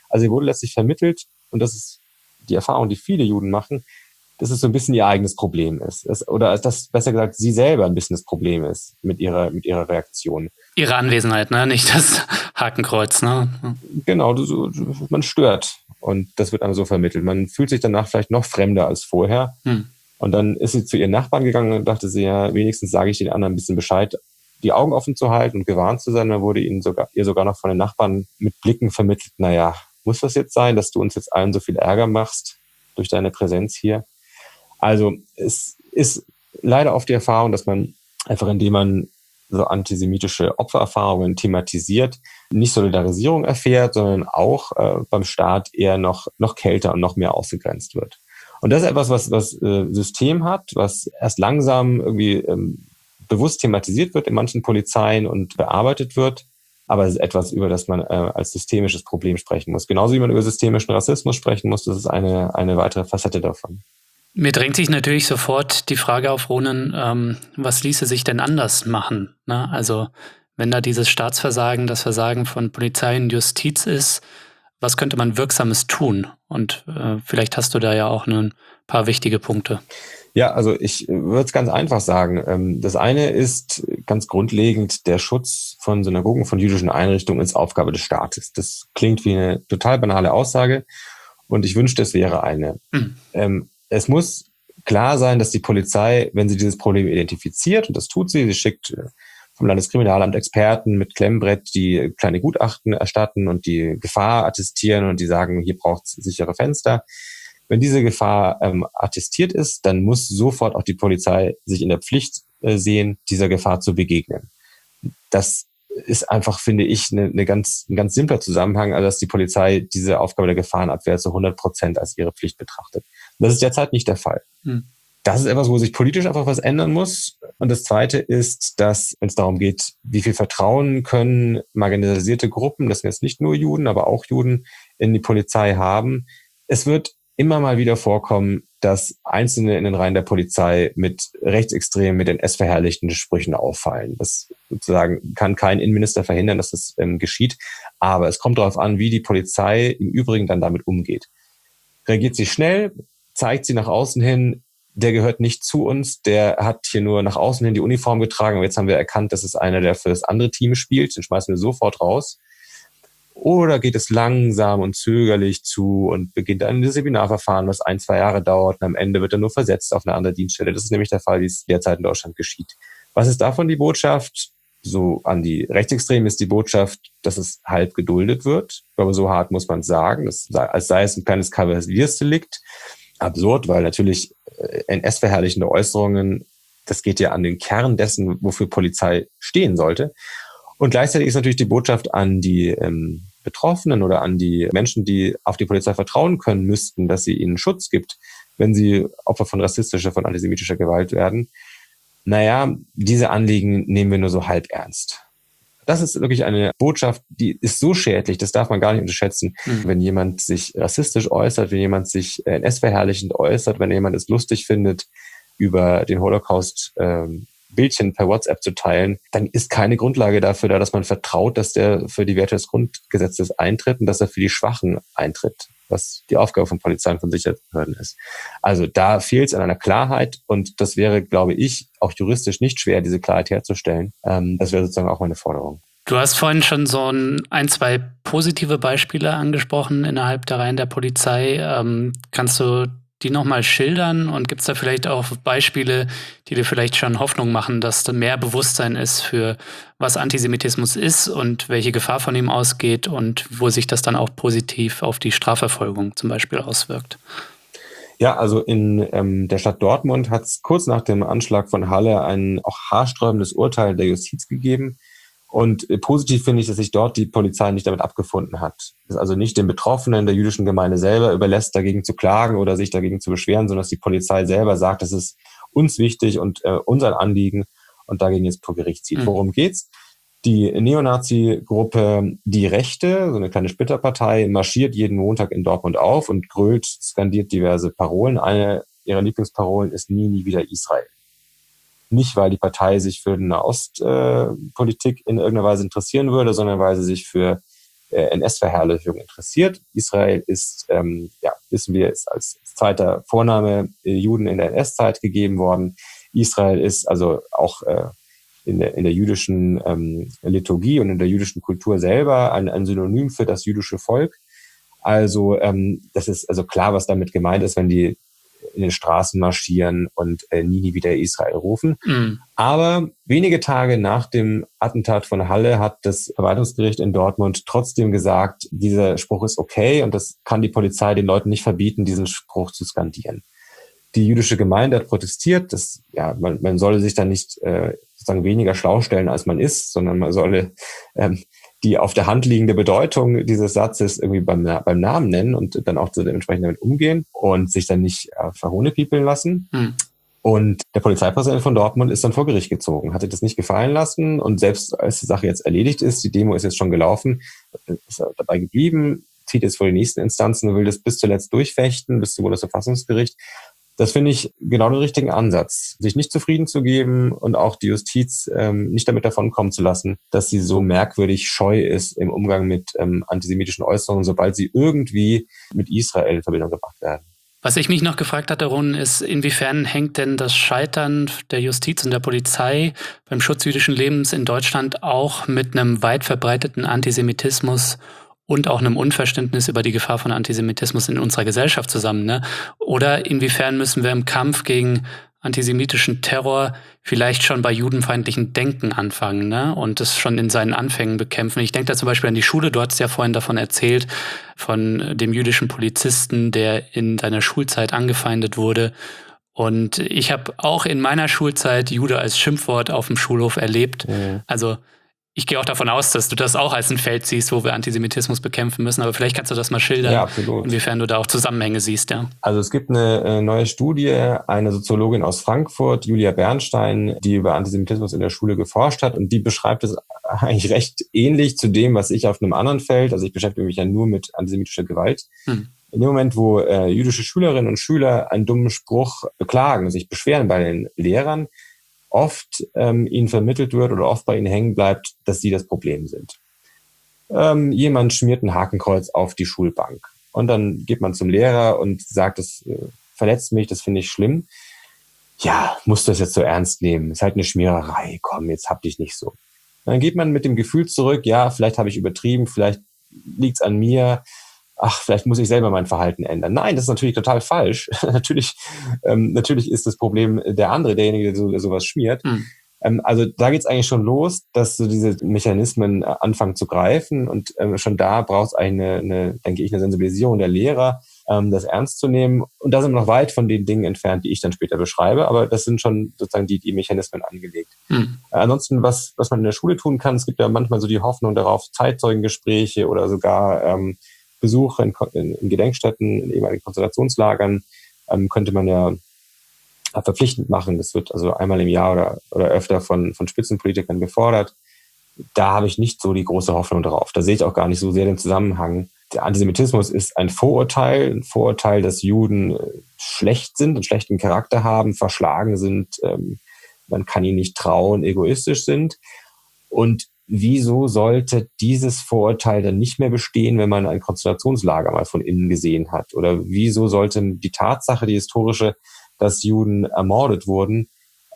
Also ihr wurde letztlich vermittelt, und das ist die Erfahrung, die viele Juden machen, dass es so ein bisschen ihr eigenes Problem ist. Es, oder dass, besser gesagt, sie selber ein bisschen das Problem ist mit ihrer, mit ihrer Reaktion. Ihre Anwesenheit, ne? Nicht das Hakenkreuz, ne? Genau, du, du, man stört. Und das wird einem so vermittelt. Man fühlt sich danach vielleicht noch fremder als vorher. Hm. Und dann ist sie zu ihren Nachbarn gegangen und dachte sie, ja, wenigstens sage ich den anderen ein bisschen Bescheid, die Augen offen zu halten und gewarnt zu sein. Dann wurde ihnen sogar, ihr sogar noch von den Nachbarn mit Blicken vermittelt, naja, muss das jetzt sein, dass du uns jetzt allen so viel Ärger machst durch deine Präsenz hier? Also es ist leider oft die Erfahrung, dass man einfach, indem man so antisemitische Opfererfahrungen thematisiert, nicht Solidarisierung erfährt, sondern auch äh, beim Staat eher noch, noch kälter und noch mehr ausgegrenzt wird. Und das ist etwas, was, was äh, System hat, was erst langsam irgendwie ähm, bewusst thematisiert wird in manchen Polizeien und bearbeitet wird. Aber es ist etwas, über das man äh, als systemisches Problem sprechen muss. Genauso wie man über systemischen Rassismus sprechen muss, das ist eine, eine weitere Facette davon. Mir drängt sich natürlich sofort die Frage auf, Ronen, ähm, was ließe sich denn anders machen? Ne? Also wenn da dieses Staatsversagen, das Versagen von Polizei und Justiz ist, was könnte man Wirksames tun? Und äh, vielleicht hast du da ja auch ein paar wichtige Punkte. Ja, also ich würde es ganz einfach sagen. Das eine ist ganz grundlegend, der Schutz von Synagogen, von jüdischen Einrichtungen ist Aufgabe des Staates. Das klingt wie eine total banale Aussage und ich wünschte, es wäre eine. Mhm. Ähm, es muss klar sein, dass die Polizei, wenn sie dieses Problem identifiziert, und das tut sie, sie schickt vom Landeskriminalamt Experten mit Klemmbrett, die kleine Gutachten erstatten und die Gefahr attestieren und die sagen, hier braucht es sichere Fenster. Wenn diese Gefahr ähm, attestiert ist, dann muss sofort auch die Polizei sich in der Pflicht äh, sehen, dieser Gefahr zu begegnen. Das ist einfach, finde ich, eine, eine ganz, ein ganz simpler Zusammenhang, also dass die Polizei diese Aufgabe der Gefahrenabwehr zu hundert Prozent als ihre Pflicht betrachtet. Das ist derzeit nicht der Fall. Hm. Das ist etwas, wo sich politisch einfach was ändern muss. Und das Zweite ist, dass, wenn es darum geht, wie viel Vertrauen können marginalisierte Gruppen, das sind jetzt nicht nur Juden, aber auch Juden, in die Polizei haben. Es wird immer mal wieder vorkommen, dass Einzelne in den Reihen der Polizei mit rechtsextremen, mit N S-verherrlichten Sprüchen auffallen. Das sozusagen kann kein Innenminister verhindern, dass das ähm, geschieht. Aber es kommt darauf an, wie die Polizei im Übrigen dann damit umgeht. Reagiert sie schnell, zeigt sie nach außen hin, der gehört nicht zu uns, der hat hier nur nach außen hin die Uniform getragen. Und jetzt haben wir erkannt, das ist einer, der für das andere Team spielt, den schmeißen wir sofort raus. Oder geht es langsam und zögerlich zu und beginnt ein Disziplinarverfahren, was ein, zwei Jahre dauert und am Ende wird er nur versetzt auf eine andere Dienststelle. Das ist nämlich der Fall, wie es derzeit in Deutschland geschieht. Was ist davon die Botschaft? So an die Rechtsextremen ist die Botschaft, dass es halb geduldet wird. Ich glaube, so hart muss man es sagen, das, als sei es ein kleines Kavaliersdelikt. Absurd, weil natürlich N S-verherrlichende Äußerungen, das geht ja an den Kern dessen, wofür Polizei stehen sollte. Und gleichzeitig ist natürlich die Botschaft an die ähm, Betroffenen oder an die Menschen, die auf die Polizei vertrauen können müssten, dass sie ihnen Schutz gibt, wenn sie Opfer von rassistischer, von antisemitischer Gewalt werden. Naja, diese Anliegen nehmen wir nur so halb ernst. Das ist wirklich eine Botschaft, die ist so schädlich, das darf man gar nicht unterschätzen. Mhm. Wenn jemand sich rassistisch äußert, wenn jemand sich N S-verherrlichend äußert, wenn jemand es lustig findet, über den Holocaust ähm, Bildchen per WhatsApp zu teilen, dann ist keine Grundlage dafür da, dass man vertraut, dass der für die Werte des Grundgesetzes eintritt und dass er für die Schwachen eintritt, was die Aufgabe von Polizei und von Sicherheitsbehörden ist. Also da fehlt es an einer Klarheit und das wäre, glaube ich, auch juristisch nicht schwer, diese Klarheit herzustellen. Ähm, das wäre sozusagen auch meine Forderung. Du hast vorhin schon so ein, ein, zwei positive Beispiele angesprochen innerhalb der Reihen der Polizei. Ähm, kannst du die nochmal schildern und gibt es da vielleicht auch Beispiele, die dir vielleicht schon Hoffnung machen, dass da mehr Bewusstsein ist für was Antisemitismus ist und welche Gefahr von ihm ausgeht und wo sich das dann auch positiv auf die Strafverfolgung zum Beispiel auswirkt? Ja, also in ähm, der Stadt Dortmund hat es kurz nach dem Anschlag von Halle ein auch haarsträubendes Urteil der Justiz gegeben. Und positiv finde ich, dass sich dort die Polizei nicht damit abgefunden hat. Das also nicht den Betroffenen der jüdischen Gemeinde selber überlässt, dagegen zu klagen oder sich dagegen zu beschweren, sondern dass die Polizei selber sagt, das ist uns wichtig und äh, unser Anliegen und dagegen jetzt vor Gericht zieht. Mhm. Worum geht's? Die Neonazi-Gruppe Die Rechte, so eine kleine Splitterpartei, marschiert jeden Montag in Dortmund auf und grölt, skandiert diverse Parolen. Eine ihrer Lieblingsparolen ist nie, nie wieder Israel. Nicht, weil die Partei sich für eine Ostpolitik äh, in irgendeiner Weise interessieren würde, sondern weil sie sich für äh, N S-Verherrlichung interessiert. Israel ist, ähm, ja, wissen wir, ist als zweiter Vorname äh, Juden in der N S-Zeit gegeben worden. Israel ist also auch äh, in der, in der jüdischen ähm, Liturgie und in der jüdischen Kultur selber ein, ein Synonym für das jüdische Volk. Also ähm, das ist also klar, was damit gemeint ist, wenn die in den Straßen marschieren und äh, nie, nie wieder Israel rufen. Mhm. Aber wenige Tage nach dem Attentat von Halle hat das Verwaltungsgericht in Dortmund trotzdem gesagt, dieser Spruch ist okay und das kann die Polizei den Leuten nicht verbieten, diesen Spruch zu skandieren. Die jüdische Gemeinde hat protestiert, dass ja man, man solle sich dann nicht äh, sozusagen weniger schlau stellen, als man ist, sondern man solle ähm, die auf der Hand liegende Bedeutung dieses Satzes irgendwie beim, beim Namen nennen und dann auch so dementsprechend damit umgehen und sich dann nicht äh, verhohnepiepeln lassen. Hm. Und der Polizeipräsident von Dortmund ist dann vor Gericht gezogen, hatte das nicht gefallen lassen und selbst als die Sache jetzt erledigt ist, die Demo ist jetzt schon gelaufen, ist er dabei geblieben, zieht jetzt vor die nächsten Instanzen und will das bis zuletzt durchfechten, bis zum Bundesverfassungsgericht. Das finde ich genau den richtigen Ansatz, sich nicht zufrieden zu geben und auch die Justiz ähm, nicht damit davonkommen zu lassen, dass sie so merkwürdig scheu ist im Umgang mit ähm, antisemitischen Äußerungen, sobald sie irgendwie mit Israel in Verbindung gebracht werden. Was ich mich noch gefragt hatte, Ron, ist, inwiefern hängt denn das Scheitern der Justiz und der Polizei beim Schutz jüdischen Lebens in Deutschland auch mit einem weit verbreiteten Antisemitismus und auch einem Unverständnis über die Gefahr von Antisemitismus in unserer Gesellschaft zusammen, ne? Oder inwiefern müssen wir im Kampf gegen antisemitischen Terror vielleicht schon bei judenfeindlichen Denken anfangen, ne? Und das schon in seinen Anfängen bekämpfen. Ich denke da zum Beispiel an die Schule, du hast ja vorhin davon erzählt, von dem jüdischen Polizisten, der in seiner Schulzeit angefeindet wurde. Und ich habe auch in meiner Schulzeit Jude als Schimpfwort auf dem Schulhof erlebt. Mhm. Also ich gehe auch davon aus, dass du das auch als ein Feld siehst, wo wir Antisemitismus bekämpfen müssen. Aber vielleicht kannst du das mal schildern, ja, absolut. Inwiefern du da auch Zusammenhänge siehst. Ja. Also es gibt eine äh, neue Studie, eine Soziologin aus Frankfurt, Julia Bernstein, die über Antisemitismus in der Schule geforscht hat. Und die beschreibt es eigentlich recht ähnlich zu dem, was ich auf einem anderen Feld, also ich beschäftige mich ja nur mit antisemitischer Gewalt. Hm. In dem Moment, wo äh, jüdische Schülerinnen und Schüler einen dummen Spruch beklagen, sich beschweren bei den Lehrern, oft ähm, ihnen vermittelt wird oder oft bei ihnen hängen bleibt, dass sie das Problem sind. Ähm, jemand schmiert ein Hakenkreuz auf die Schulbank und dann geht man zum Lehrer und sagt, das äh, verletzt mich, das finde ich schlimm. Ja, musst du das jetzt so ernst nehmen? Ist halt eine Schmiererei, komm, jetzt hab dich nicht so. Dann geht man mit dem Gefühl zurück, ja, vielleicht habe ich übertrieben, vielleicht liegt's an mir, ach, vielleicht muss ich selber mein Verhalten ändern. Nein, das ist natürlich total falsch. natürlich, ähm, natürlich ist das Problem der andere, derjenige, der, so, der sowas schmiert. Mhm. Ähm, also da geht's eigentlich schon los, dass so diese Mechanismen äh, anfangen zu greifen und ähm, schon da braucht es eigentlich eine, eine, denke ich, eine Sensibilisierung der Lehrer, ähm, das ernst zu nehmen. Und da sind wir noch weit von den Dingen entfernt, die ich dann später beschreibe, aber das sind schon sozusagen die, die Mechanismen angelegt. Mhm. Äh, ansonsten, was, was man in der Schule tun kann, es gibt ja manchmal so die Hoffnung darauf, Zeitzeugengespräche oder sogar ähm, Besuche in, in, in Gedenkstätten, in ehemaligen Konzentrationslagern, ähm, könnte man ja verpflichtend machen. Das wird also einmal im Jahr oder, oder öfter von, von Spitzenpolitikern gefordert. Da habe ich nicht so die große Hoffnung drauf. Da sehe ich auch gar nicht so sehr den Zusammenhang. Der Antisemitismus ist ein Vorurteil, ein Vorurteil, dass Juden schlecht sind, einen schlechten Charakter haben, verschlagen sind, ähm, man kann ihnen nicht trauen, egoistisch sind. Und wieso sollte dieses Vorurteil dann nicht mehr bestehen, wenn man ein Konzentrationslager mal von innen gesehen hat? Oder wieso sollte die Tatsache, die historische, dass Juden ermordet wurden,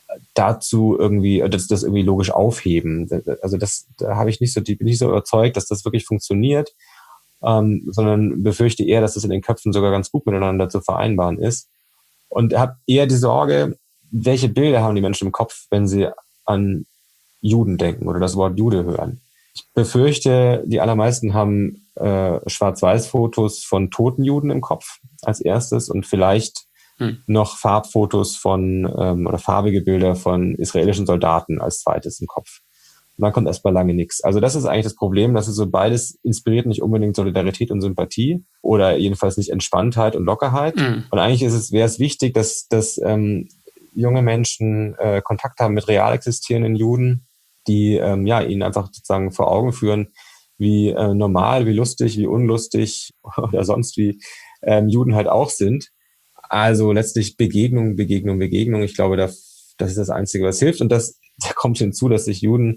dazu irgendwie, das, das irgendwie logisch aufheben? Also das, da habe ich nicht so, bin nicht so überzeugt, dass das wirklich funktioniert, ähm, sondern befürchte eher, dass das in den Köpfen sogar ganz gut miteinander zu vereinbaren ist. Und habe eher die Sorge, welche Bilder haben die Menschen im Kopf, wenn sie an Juden denken oder das Wort Jude hören. Ich befürchte, die allermeisten haben äh, Schwarz-Weiß-Fotos von toten Juden im Kopf als erstes und vielleicht hm. noch Farbfotos von ähm, oder farbige Bilder von israelischen Soldaten als zweites im Kopf. Und dann kommt erstmal lange nichts. Also das ist eigentlich das Problem, dass es so beides inspiriert nicht unbedingt Solidarität und Sympathie oder jedenfalls nicht Entspanntheit und Lockerheit. Hm. Und eigentlich ist es, wäre es wichtig, dass, dass ähm, junge Menschen äh, Kontakt haben mit real existierenden Juden, die ähm, ja ihnen einfach sozusagen vor Augen führen, wie äh, normal, wie lustig, wie unlustig oder sonst wie ähm, Juden halt auch sind. Also letztlich Begegnung, Begegnung, Begegnung. Ich glaube, das, das ist das Einzige, was hilft. Und das, da kommt hinzu, dass sich Juden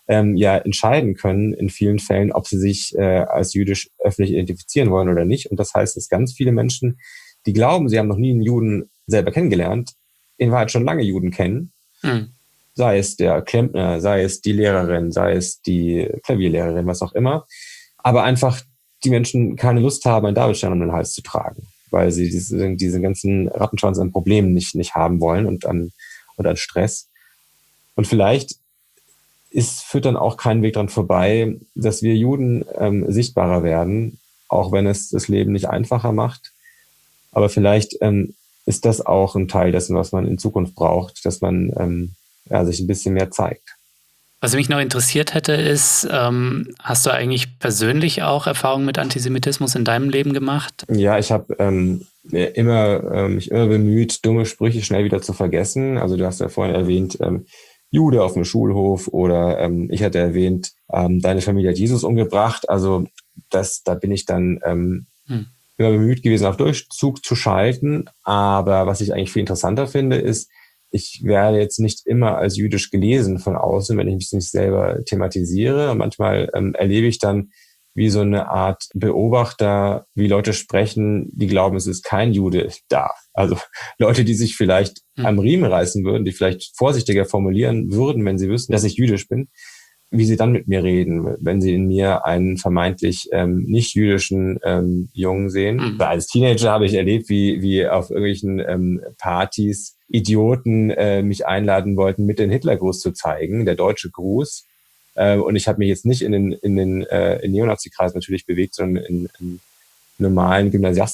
ähm, ja entscheiden können in vielen Fällen, ob sie sich äh, als jüdisch öffentlich identifizieren wollen oder nicht. Und das heißt, dass ganz viele Menschen, die glauben, sie haben noch nie einen Juden selber kennengelernt, in Wahrheit schon lange Juden kennen. Mhm. Sei es der Klempner, sei es die Lehrerin, sei es die Klavierlehrerin, was auch immer. Aber einfach die Menschen keine Lust haben, einen Davidstern um den Hals zu tragen, weil sie diese, diesen ganzen Rattenschwanz an Problemen nicht, nicht haben wollen und an, und an Stress. Und vielleicht ist, führt dann auch kein Weg dran vorbei, dass wir Juden ähm, sichtbarer werden, auch wenn es das Leben nicht einfacher macht. Aber vielleicht ähm, ist das auch ein Teil dessen, was man in Zukunft braucht, dass man ähm, ja, sich ein bisschen mehr zeigt. Was mich noch interessiert hätte, ist, ähm, hast du eigentlich persönlich auch Erfahrungen mit Antisemitismus in deinem Leben gemacht? Ja, ich habe ähm, immer, ähm, mich immer bemüht, dumme Sprüche schnell wieder zu vergessen. Also du hast ja vorhin erwähnt, ähm, Jude auf dem Schulhof oder ähm, ich hatte erwähnt, ähm, deine Familie hat Jesus umgebracht. Also das, da bin ich dann ähm, hm. immer bemüht gewesen, auf Durchzug zu schalten. Aber was ich eigentlich viel interessanter finde, ist, ich werde jetzt nicht immer als jüdisch gelesen von außen, wenn ich mich nicht selber thematisiere. Und manchmal ähm, erlebe ich dann wie so eine Art Beobachter, wie Leute sprechen, die glauben, es ist kein Jude da. Also Leute, die sich vielleicht hm. am Riemen reißen würden, die vielleicht vorsichtiger formulieren würden, wenn sie wüssten, dass ich jüdisch bin, wie sie dann mit mir reden, wenn sie in mir einen vermeintlich ähm, nicht-jüdischen ähm, Jungen sehen. Mhm. Als Teenager habe ich erlebt, wie wie auf irgendwelchen ähm, Partys Idioten äh, mich einladen wollten, mit den Hitlergruß zu zeigen, der deutsche Gruß. Äh, und ich habe mich jetzt nicht in den in den äh, in Neonazi-Kreis natürlich bewegt, sondern in, in normalen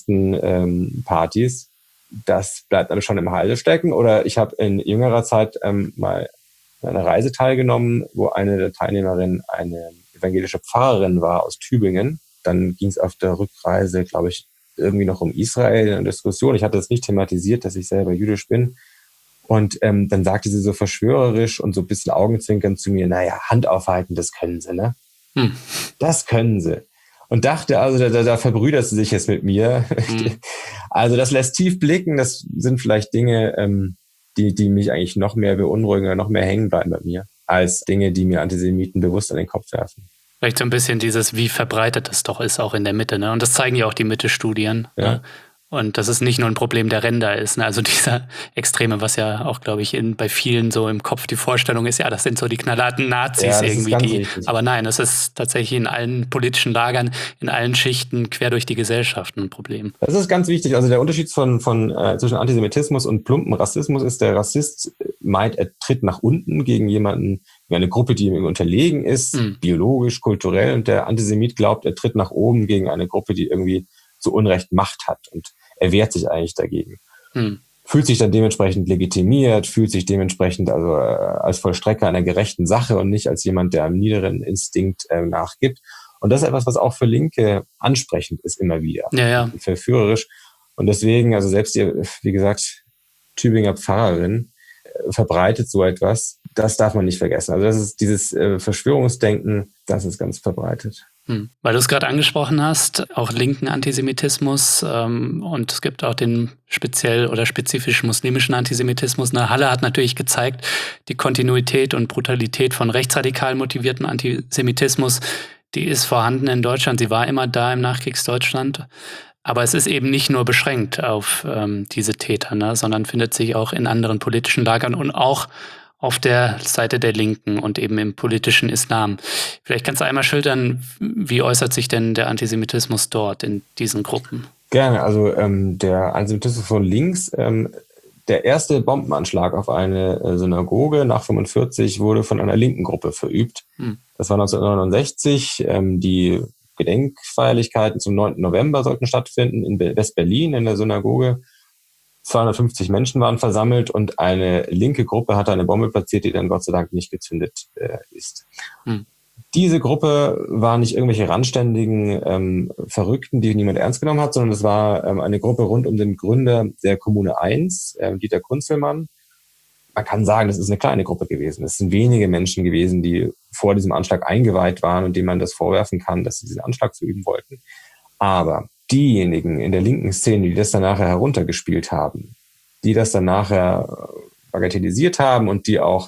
Gymnasiasten-Partys. Ähm, das bleibt einem schon im Halse stecken. Oder ich habe in jüngerer Zeit ähm, mal einer Reise teilgenommen, wo eine der Teilnehmerinnen eine evangelische Pfarrerin war aus Tübingen. Dann ging es auf der Rückreise, glaube ich, irgendwie noch um Israel in einer Diskussion. Ich hatte das nicht thematisiert, dass ich selber jüdisch bin. Und ähm, dann sagte sie so verschwörerisch und so ein bisschen augenzwinkernd zu mir, naja, Hand aufhalten, das können sie, ne? Hm. Das können sie. Und dachte also, da, da, da verbrüdert sie sich jetzt mit mir. Hm. Also das lässt tief blicken. Das sind vielleicht Dinge, ähm, die, die mich eigentlich noch mehr beunruhigen oder noch mehr hängen bleiben bei mir, als Dinge, die mir Antisemiten bewusst an den Kopf werfen. Vielleicht so ein bisschen dieses, wie verbreitet das doch ist, auch in der Mitte, ne? Und das zeigen ja auch die Mitte-Studien. Ja. Ne? Und dass es nicht nur ein Problem der Ränder ist, ne? Also dieser Extreme, was ja auch, glaube ich, in, bei vielen so im Kopf die Vorstellung ist, ja, das sind so die knallharten Nazis ja, irgendwie. Die, wichtig. Aber nein, es ist tatsächlich in allen politischen Lagern, in allen Schichten, quer durch die Gesellschaft ein Problem. Das ist ganz wichtig. Also der Unterschied von, von äh, zwischen Antisemitismus und plumpen Rassismus ist, der Rassist meint, er tritt nach unten gegen jemanden, eine Gruppe, die ihm unterlegen ist, mhm. biologisch, kulturell. Und der Antisemit glaubt, er tritt nach oben gegen eine Gruppe, die irgendwie zu Unrecht Macht hat. Und er wehrt sich eigentlich dagegen. Hm. Fühlt sich dann dementsprechend legitimiert, fühlt sich dementsprechend also äh, als Vollstrecker einer gerechten Sache und nicht als jemand, der einem niederen Instinkt äh, nachgibt. Und das ist etwas, was auch für Linke ansprechend ist immer wieder. Ja, ja. Verführerisch. Und deswegen, also selbst ihr, wie gesagt, Tübinger Pfarrerin äh, verbreitet so etwas. Das darf man nicht vergessen. Also das ist dieses äh, Verschwörungsdenken, das ist ganz verbreitet. Hm. Weil du es gerade angesprochen hast, auch linken Antisemitismus ähm, und es gibt auch den speziell oder spezifisch muslimischen Antisemitismus. Na, Halle hat natürlich gezeigt, die Kontinuität und Brutalität von rechtsradikal motivierten Antisemitismus, die ist vorhanden in Deutschland, sie war immer da im Nachkriegsdeutschland. Aber es ist eben nicht nur beschränkt auf ähm, diese Täter, ne, sondern findet sich auch in anderen politischen Lagern und auch auf der Seite der Linken und eben im politischen Islam. Vielleicht kannst du einmal schildern, wie äußert sich denn der Antisemitismus dort in diesen Gruppen? Gerne, also ähm, der Antisemitismus von links, ähm, der erste Bombenanschlag auf eine äh, Synagoge nach fünfundvierzig wurde von einer linken Gruppe verübt. Hm. Das war neunzehnhundertneunundsechzig. Ähm, die Gedenkfeierlichkeiten zum neunten November sollten stattfinden in West-Berlin in der Synagoge. zweihundertfünfzig Menschen waren versammelt und eine linke Gruppe hatte eine Bombe platziert, die dann Gott sei Dank nicht gezündet äh, ist. Hm. Diese Gruppe war nicht irgendwelche randständigen ähm, Verrückten, die niemand ernst genommen hat, sondern es war ähm, eine Gruppe rund um den Gründer der Kommune eins, äh, Dieter Kunzelmann. Man kann sagen, das ist eine kleine Gruppe gewesen. Es sind wenige Menschen gewesen, die vor diesem Anschlag eingeweiht waren und denen man das vorwerfen kann, dass sie diesen Anschlag verüben wollten. Aber diejenigen in der linken Szene, die das dann nachher heruntergespielt haben, die das dann nachher bagatellisiert haben und die auch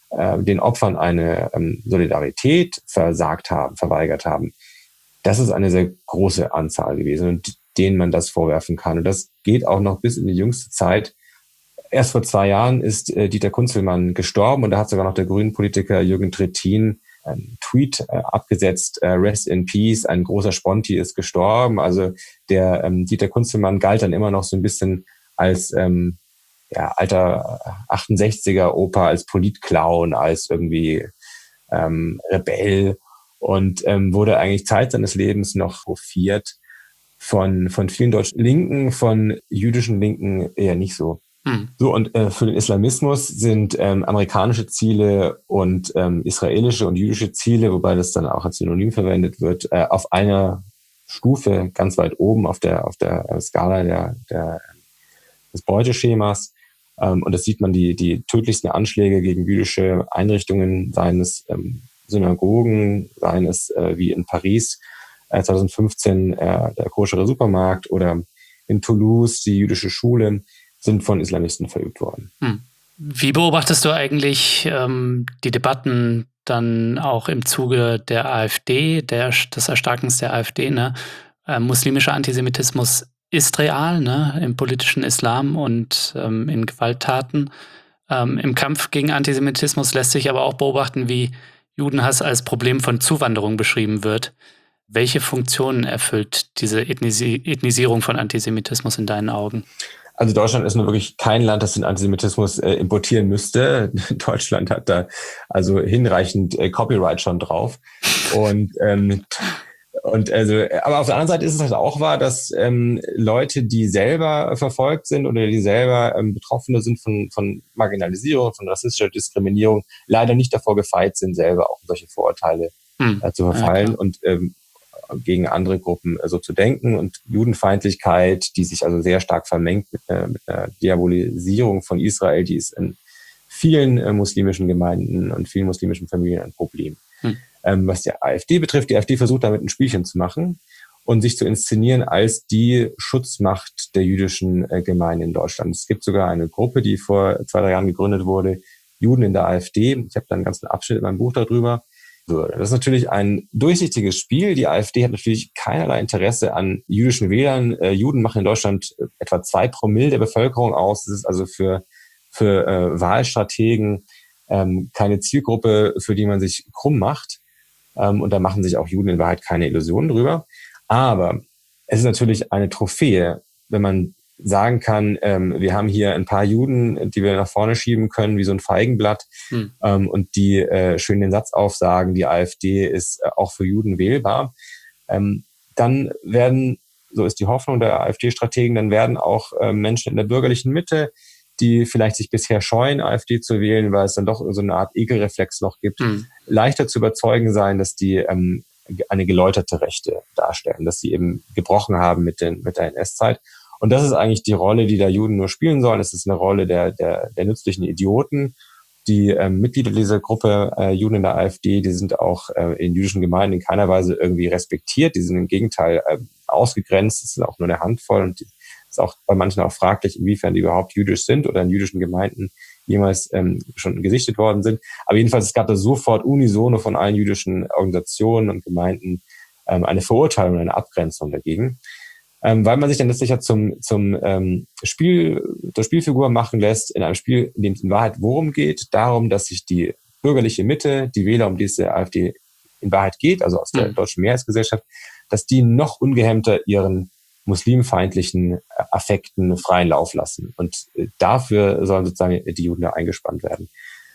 äh, den Opfern eine ähm, Solidarität versagt haben, verweigert haben, das ist eine sehr große Anzahl gewesen, und denen man das vorwerfen kann. Und das geht auch noch bis in die jüngste Zeit. Erst vor zwei Jahren ist äh, Dieter Kunzelmann gestorben, und da hat sogar noch der Grünen-Politiker Jürgen Trittin einen Tweet äh, abgesetzt, äh, Rest in Peace, ein großer Sponti ist gestorben. Also der ähm, Dieter Kunzelmann galt dann immer noch so ein bisschen als ähm, ja, alter achtundsechziger-Opa, als Politclown, als irgendwie ähm, Rebell, und ähm, wurde eigentlich Zeit seines Lebens noch hofiert. Von, von vielen deutschen Linken, von jüdischen Linken eher nicht so. Hm. So, und äh, für den Islamismus sind ähm, amerikanische Ziele und ähm, israelische und jüdische Ziele, wobei das dann auch als Synonym verwendet wird, äh, auf einer Stufe ganz weit oben auf der, auf der Skala der, der, des Beuteschemas. Ähm, und das sieht man, die, die tödlichsten Anschläge gegen jüdische Einrichtungen, seien es ähm, Synagogen, seien es äh, wie in Paris äh, zwanzig fünfzehn äh, der koschere Supermarkt, oder in Toulouse die jüdische Schule, sind von Islamisten verübt worden. Hm. Wie beobachtest du eigentlich ähm, die Debatten dann auch im Zuge der AfD, der, des Erstarkens der AfD? Ne? Äh, muslimischer Antisemitismus ist real, ne? Im politischen Islam und ähm, in Gewalttaten. Ähm, Im Kampf gegen Antisemitismus lässt sich aber auch beobachten, wie Judenhass als Problem von Zuwanderung beschrieben wird. Welche Funktionen erfüllt diese Ethnisi- Ethnisierung von Antisemitismus in deinen Augen? Also Deutschland ist nur wirklich kein Land, das den Antisemitismus äh, importieren müsste. Deutschland hat da also hinreichend äh, Copyright schon drauf. Und ähm, und also, aber auf der anderen Seite ist es halt auch wahr, dass ähm, Leute, die selber verfolgt sind oder die selber ähm, Betroffene sind von von Marginalisierung, von rassistischer Diskriminierung, leider nicht davor gefeit sind, selber auch in solche Vorurteile hm. äh, zu verfallen ja, und ähm, gegen andere Gruppen äh, so zu denken. Und Judenfeindlichkeit, die sich also sehr stark vermengt mit, äh, mit einer Diabolisierung von Israel, die ist in vielen äh, muslimischen Gemeinden und vielen muslimischen Familien ein Problem. Hm. Ähm, was die AfD betrifft, die AfD versucht damit ein Spielchen zu machen und sich zu inszenieren als die Schutzmacht der jüdischen äh, Gemeinden in Deutschland. Es gibt sogar eine Gruppe, die vor zwei, drei Jahren gegründet wurde, Juden in der AfD. Ich habe da einen ganzen Abschnitt in meinem Buch darüber. Das ist natürlich ein durchsichtiges Spiel. Die AfD hat natürlich keinerlei Interesse an jüdischen Wählern. Äh, Juden machen in Deutschland etwa zwei Promille der Bevölkerung aus. Das ist also für, für äh, Wahlstrategen ähm, keine Zielgruppe, für die man sich krumm macht. Ähm, und da machen sich auch Juden in Wahrheit keine Illusionen drüber. Aber es ist natürlich eine Trophäe, wenn man sagen kann, ähm, wir haben hier ein paar Juden, die wir nach vorne schieben können, wie so ein Feigenblatt, hm. ähm, und die äh, schön den Satz aufsagen, die AfD ist äh, auch für Juden wählbar. Ähm, dann werden, so ist die Hoffnung der AfD-Strategen, dann werden auch äh, Menschen in der bürgerlichen Mitte, die vielleicht sich bisher scheuen, AfD zu wählen, weil es dann doch so eine Art Ekelreflex noch gibt, hm. leichter zu überzeugen sein, dass die ähm, eine geläuterte Rechte darstellen, dass sie eben gebrochen haben mit, den, mit der N S-Zeit. Und das ist eigentlich die Rolle, die da Juden nur spielen sollen. Es ist eine Rolle der, der, der nützlichen Idioten. Die ähm, Mitglieder dieser Gruppe, äh, Juden in der AfD, die sind auch äh, in jüdischen Gemeinden in keiner Weise irgendwie respektiert. Die sind im Gegenteil äh, ausgegrenzt. Es ist auch nur eine Handvoll. Und es ist auch bei manchen auch fraglich, inwiefern die überhaupt jüdisch sind oder in jüdischen Gemeinden jemals ähm, schon gesichtet worden sind. Aber jedenfalls, es gab da sofort unisono von allen jüdischen Organisationen und Gemeinden ähm, eine Verurteilung, eine Abgrenzung dagegen. Ähm, weil man sich dann letztlich ja zum, zum ähm, Spiel, der Spielfigur machen lässt, in einem Spiel, in dem es in Wahrheit worum geht, darum, dass sich die bürgerliche Mitte, die Wähler, um die es der AfD in Wahrheit geht, also aus der mhm. deutschen Mehrheitsgesellschaft, dass die noch ungehemmter ihren muslimfeindlichen Affekten freien Lauf lassen. Und äh, dafür sollen sozusagen die Juden da eingespannt werden.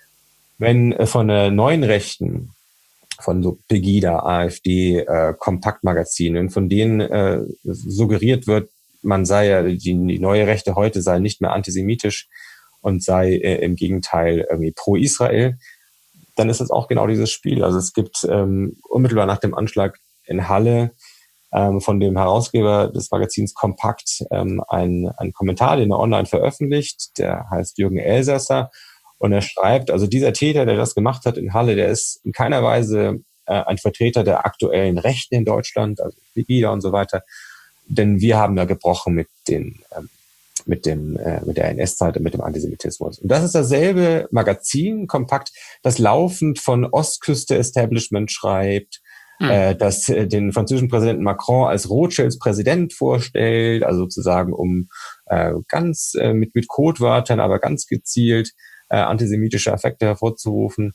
Wenn äh, von der neuen Rechten, von so Pegida, AfD, äh, Kompaktmagazinen, von denen äh, suggeriert wird, man sei ja, die, die neue Rechte heute sei nicht mehr antisemitisch und sei äh, im Gegenteil irgendwie pro Israel, dann ist es auch genau dieses Spiel. Also es gibt ähm, unmittelbar nach dem Anschlag in Halle ähm, von dem Herausgeber des Magazins Kompakt ähm, ein, ein Kommentar, den er online veröffentlicht, der heißt Jürgen Elsässer. Und er schreibt, also dieser Täter, der das gemacht hat in Halle, der ist in keiner Weise äh, ein Vertreter der aktuellen Rechten in Deutschland, also Pegida und so weiter. Denn wir haben ja gebrochen mit den, ähm, mit dem äh, mit der N S-Zeit und mit dem Antisemitismus. Und das ist dasselbe Magazin, kompakt, das laufend von Ostküste-Establishment schreibt, mhm. äh, das äh, den französischen Präsidenten Macron als Rothschilds Präsident vorstellt, also sozusagen um äh, ganz äh, mit mit Codewörtern, aber ganz gezielt äh, antisemitische Affekte hervorzurufen.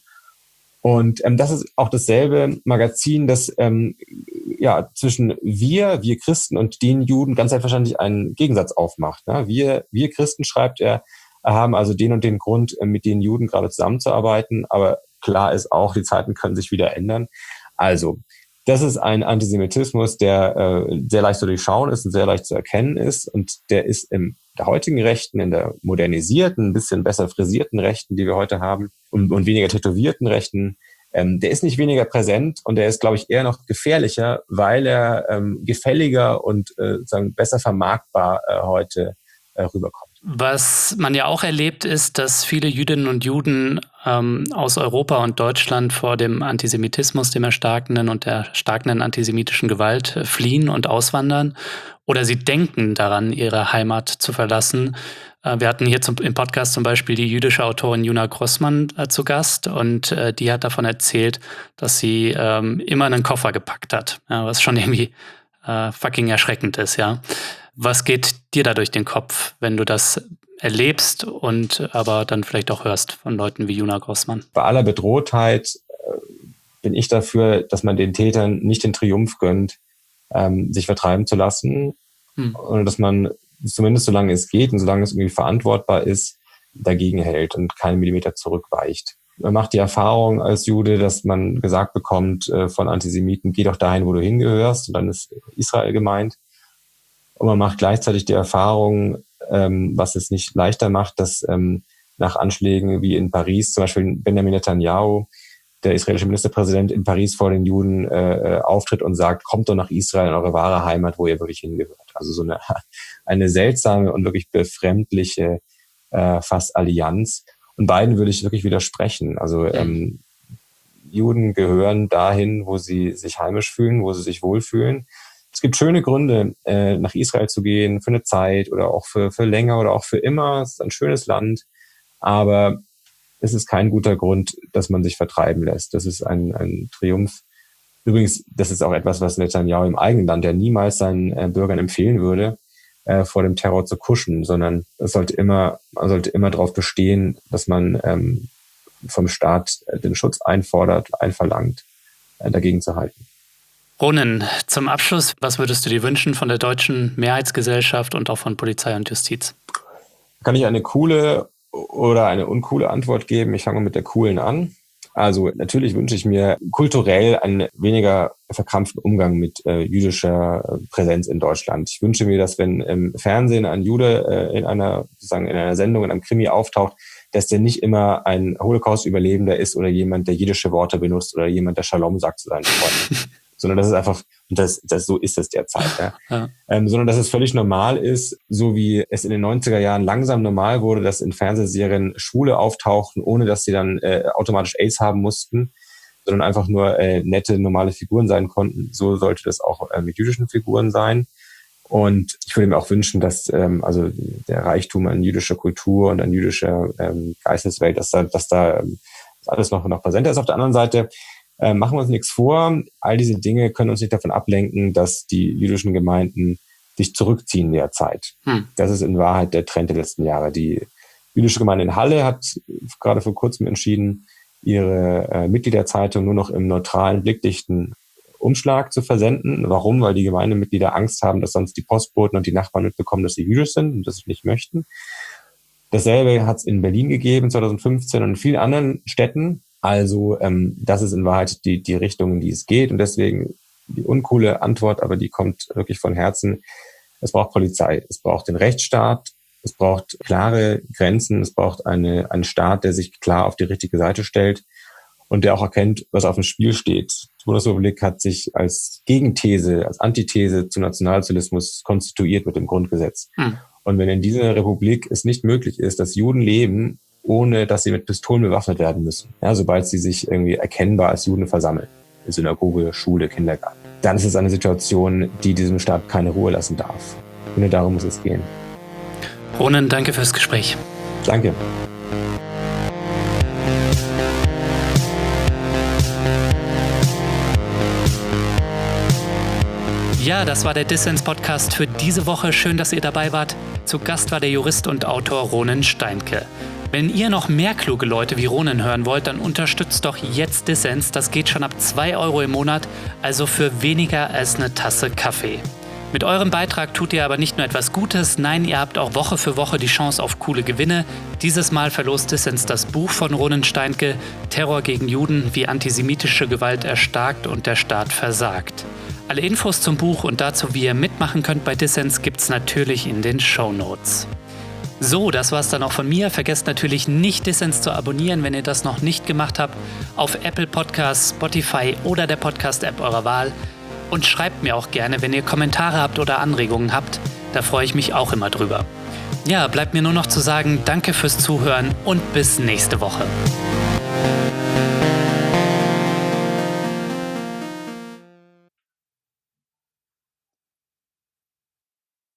Und ähm, das ist auch dasselbe Magazin, das ähm, ja zwischen wir, wir Christen und den Juden ganz selbstverständlich einen Gegensatz aufmacht. Ne? Wir, wir Christen, schreibt er, haben also den und den Grund, mit den Juden gerade zusammenzuarbeiten. Aber klar ist auch, die Zeiten können sich wieder ändern. Also, das ist ein Antisemitismus, der äh, sehr leicht zu durchschauen ist und sehr leicht zu erkennen ist. Und der ist in der heutigen Rechten, in der modernisierten, ein bisschen besser frisierten Rechten, die wir heute haben, und, und weniger tätowierten Rechten, ähm, der ist nicht weniger präsent und der ist, glaube ich, eher noch gefährlicher, weil er ähm, gefälliger und äh, sagen besser vermarktbar äh, heute äh, rüberkommt. Was man ja auch erlebt, ist, dass viele Jüdinnen und Juden ähm, aus Europa und Deutschland vor dem Antisemitismus, dem erstarkenden und der starkenden antisemitischen Gewalt äh, fliehen und auswandern. Oder sie denken daran, ihre Heimat zu verlassen. Äh, wir hatten hier zum, im Podcast zum Beispiel die jüdische Autorin Juna Grossmann äh, zu Gast. Und äh, die hat davon erzählt, dass sie ähm, immer einen Koffer gepackt hat. Ja, was schon irgendwie äh, fucking erschreckend ist, ja. Was geht dir da durch den Kopf, wenn du das erlebst und aber dann vielleicht auch hörst von Leuten wie Juna Grossmann? Bei aller Bedrohtheit äh, bin ich dafür, dass man den Tätern nicht den Triumph gönnt, ähm, sich vertreiben zu lassen. Hm. Und dass man zumindest solange es geht und solange es irgendwie verantwortbar ist, dagegen hält und keinen Millimeter zurückweicht. Man macht die Erfahrung als Jude, dass man gesagt bekommt äh, von Antisemiten, geh doch dahin, wo du hingehörst. Und dann ist Israel gemeint. Und man macht gleichzeitig die Erfahrung, ähm, was es nicht leichter macht, dass ähm, nach Anschlägen wie in Paris, zum Beispiel Benjamin Netanyahu, der israelische Ministerpräsident, in Paris vor den Juden äh, auftritt und sagt, kommt doch nach Israel, in eure wahre Heimat, wo ihr wirklich hingehört. Also so eine, eine seltsame und wirklich befremdliche äh, fast Allianz. Und beiden würde ich wirklich widersprechen. Also ähm, Juden gehören dahin, wo sie sich heimisch fühlen, wo sie sich wohlfühlen. Es gibt schöne Gründe, äh, nach Israel zu gehen, für eine Zeit oder auch für, für länger oder auch für immer. Es ist ein schönes Land, aber es ist kein guter Grund, dass man sich vertreiben lässt. Das ist ein, ein Triumph. Übrigens, das ist auch etwas, was Netanyahu im eigenen Land ja niemals seinen äh, Bürgern empfehlen würde, äh, vor dem Terror zu kuschen, sondern es sollte immer, man sollte immer darauf bestehen, dass man ähm, vom Staat den Schutz einfordert, einverlangt, äh, dagegen zu halten. Ronen, zum Abschluss, was würdest du dir wünschen von der deutschen Mehrheitsgesellschaft und auch von Polizei und Justiz? Kann ich eine coole oder eine uncoole Antwort geben? Ich fange mit der coolen an. Also natürlich wünsche ich mir kulturell einen weniger verkrampften Umgang mit äh, jüdischer Präsenz in Deutschland. Ich wünsche mir, dass wenn im Fernsehen ein Jude äh, in einer sozusagen in einer Sendung, in einem Krimi auftaucht, dass der nicht immer ein Holocaust-Überlebender ist oder jemand, der jiddische Worte benutzt oder jemand, der Shalom sagt zu seinen Freunden. Sondern das ist einfach, und das, das, so ist es derzeit, ja. Ja. Ähm, sondern dass es völlig normal ist, so wie es in den neunziger Jahren langsam normal wurde, dass in Fernsehserien Schwule auftauchten, ohne dass sie dann äh, automatisch AIDS haben mussten, sondern einfach nur äh, nette, normale Figuren sein konnten. So sollte das auch äh, mit jüdischen Figuren sein. Und ich würde mir auch wünschen, dass ähm, also der Reichtum an jüdischer Kultur und an jüdischer ähm, Geisteswelt, dass da, dass da ähm, alles noch, noch präsenter ist. Auf der anderen Seite Äh, machen wir uns nichts vor. All diese Dinge können uns nicht davon ablenken, dass die jüdischen Gemeinden sich zurückziehen derzeit. Hm. Das ist in Wahrheit der Trend der letzten Jahre. Die jüdische Gemeinde in Halle hat gerade vor kurzem entschieden, ihre äh, Mitgliederzeitung nur noch im neutralen, blickdichten Umschlag zu versenden. Warum? Weil die Gemeindemitglieder Angst haben, dass sonst die Postboten und die Nachbarn mitbekommen, dass sie jüdisch sind und das nicht möchten. Dasselbe hat es in Berlin gegeben, zwanzig fünfzehn, und in vielen anderen Städten. Also ähm, das ist in Wahrheit die, die Richtung, in die es geht. Und deswegen die uncoole Antwort, aber die kommt wirklich von Herzen. Es braucht Polizei, es braucht den Rechtsstaat, es braucht klare Grenzen, es braucht eine, einen Staat, der sich klar auf die richtige Seite stellt und der auch erkennt, was auf dem Spiel steht. Die Bundesrepublik hat sich als Gegenthese, als Antithese zum Nationalsozialismus konstituiert mit dem Grundgesetz. Hm. Und wenn in dieser Republik es nicht möglich ist, dass Juden leben, ohne dass sie mit Pistolen bewaffnet werden müssen, ja, sobald sie sich irgendwie erkennbar als Juden versammeln, in Synagoge, Schule, Kindergarten, dann ist es eine Situation, die diesem Staat keine Ruhe lassen darf. Und darum muss es gehen. Ronen, danke fürs Gespräch. Danke. Ja, das war der Dissens-Podcast für diese Woche. Schön, dass ihr dabei wart. Zu Gast war der Jurist und Autor Ronen Steinke. Wenn ihr noch mehr kluge Leute wie Ronen hören wollt, dann unterstützt doch jetzt Dissens. Das geht schon ab zwei Euro im Monat, also für weniger als eine Tasse Kaffee. Mit eurem Beitrag tut ihr aber nicht nur etwas Gutes, nein, ihr habt auch Woche für Woche die Chance auf coole Gewinne. Dieses Mal verlost Dissens das Buch von Ronen Steinke, Terror gegen Juden, wie antisemitische Gewalt erstarkt und der Staat versagt. Alle Infos zum Buch und dazu, wie ihr mitmachen könnt bei Dissens, gibt's natürlich in den Shownotes. So, das war's dann auch von mir. Vergesst natürlich nicht, Dissens zu abonnieren, wenn ihr das noch nicht gemacht habt, auf Apple Podcasts, Spotify oder der Podcast-App eurer Wahl. Und schreibt mir auch gerne, wenn ihr Kommentare habt oder Anregungen habt. Da freue ich mich auch immer drüber. Ja, bleibt mir nur noch zu sagen, danke fürs Zuhören und bis nächste Woche.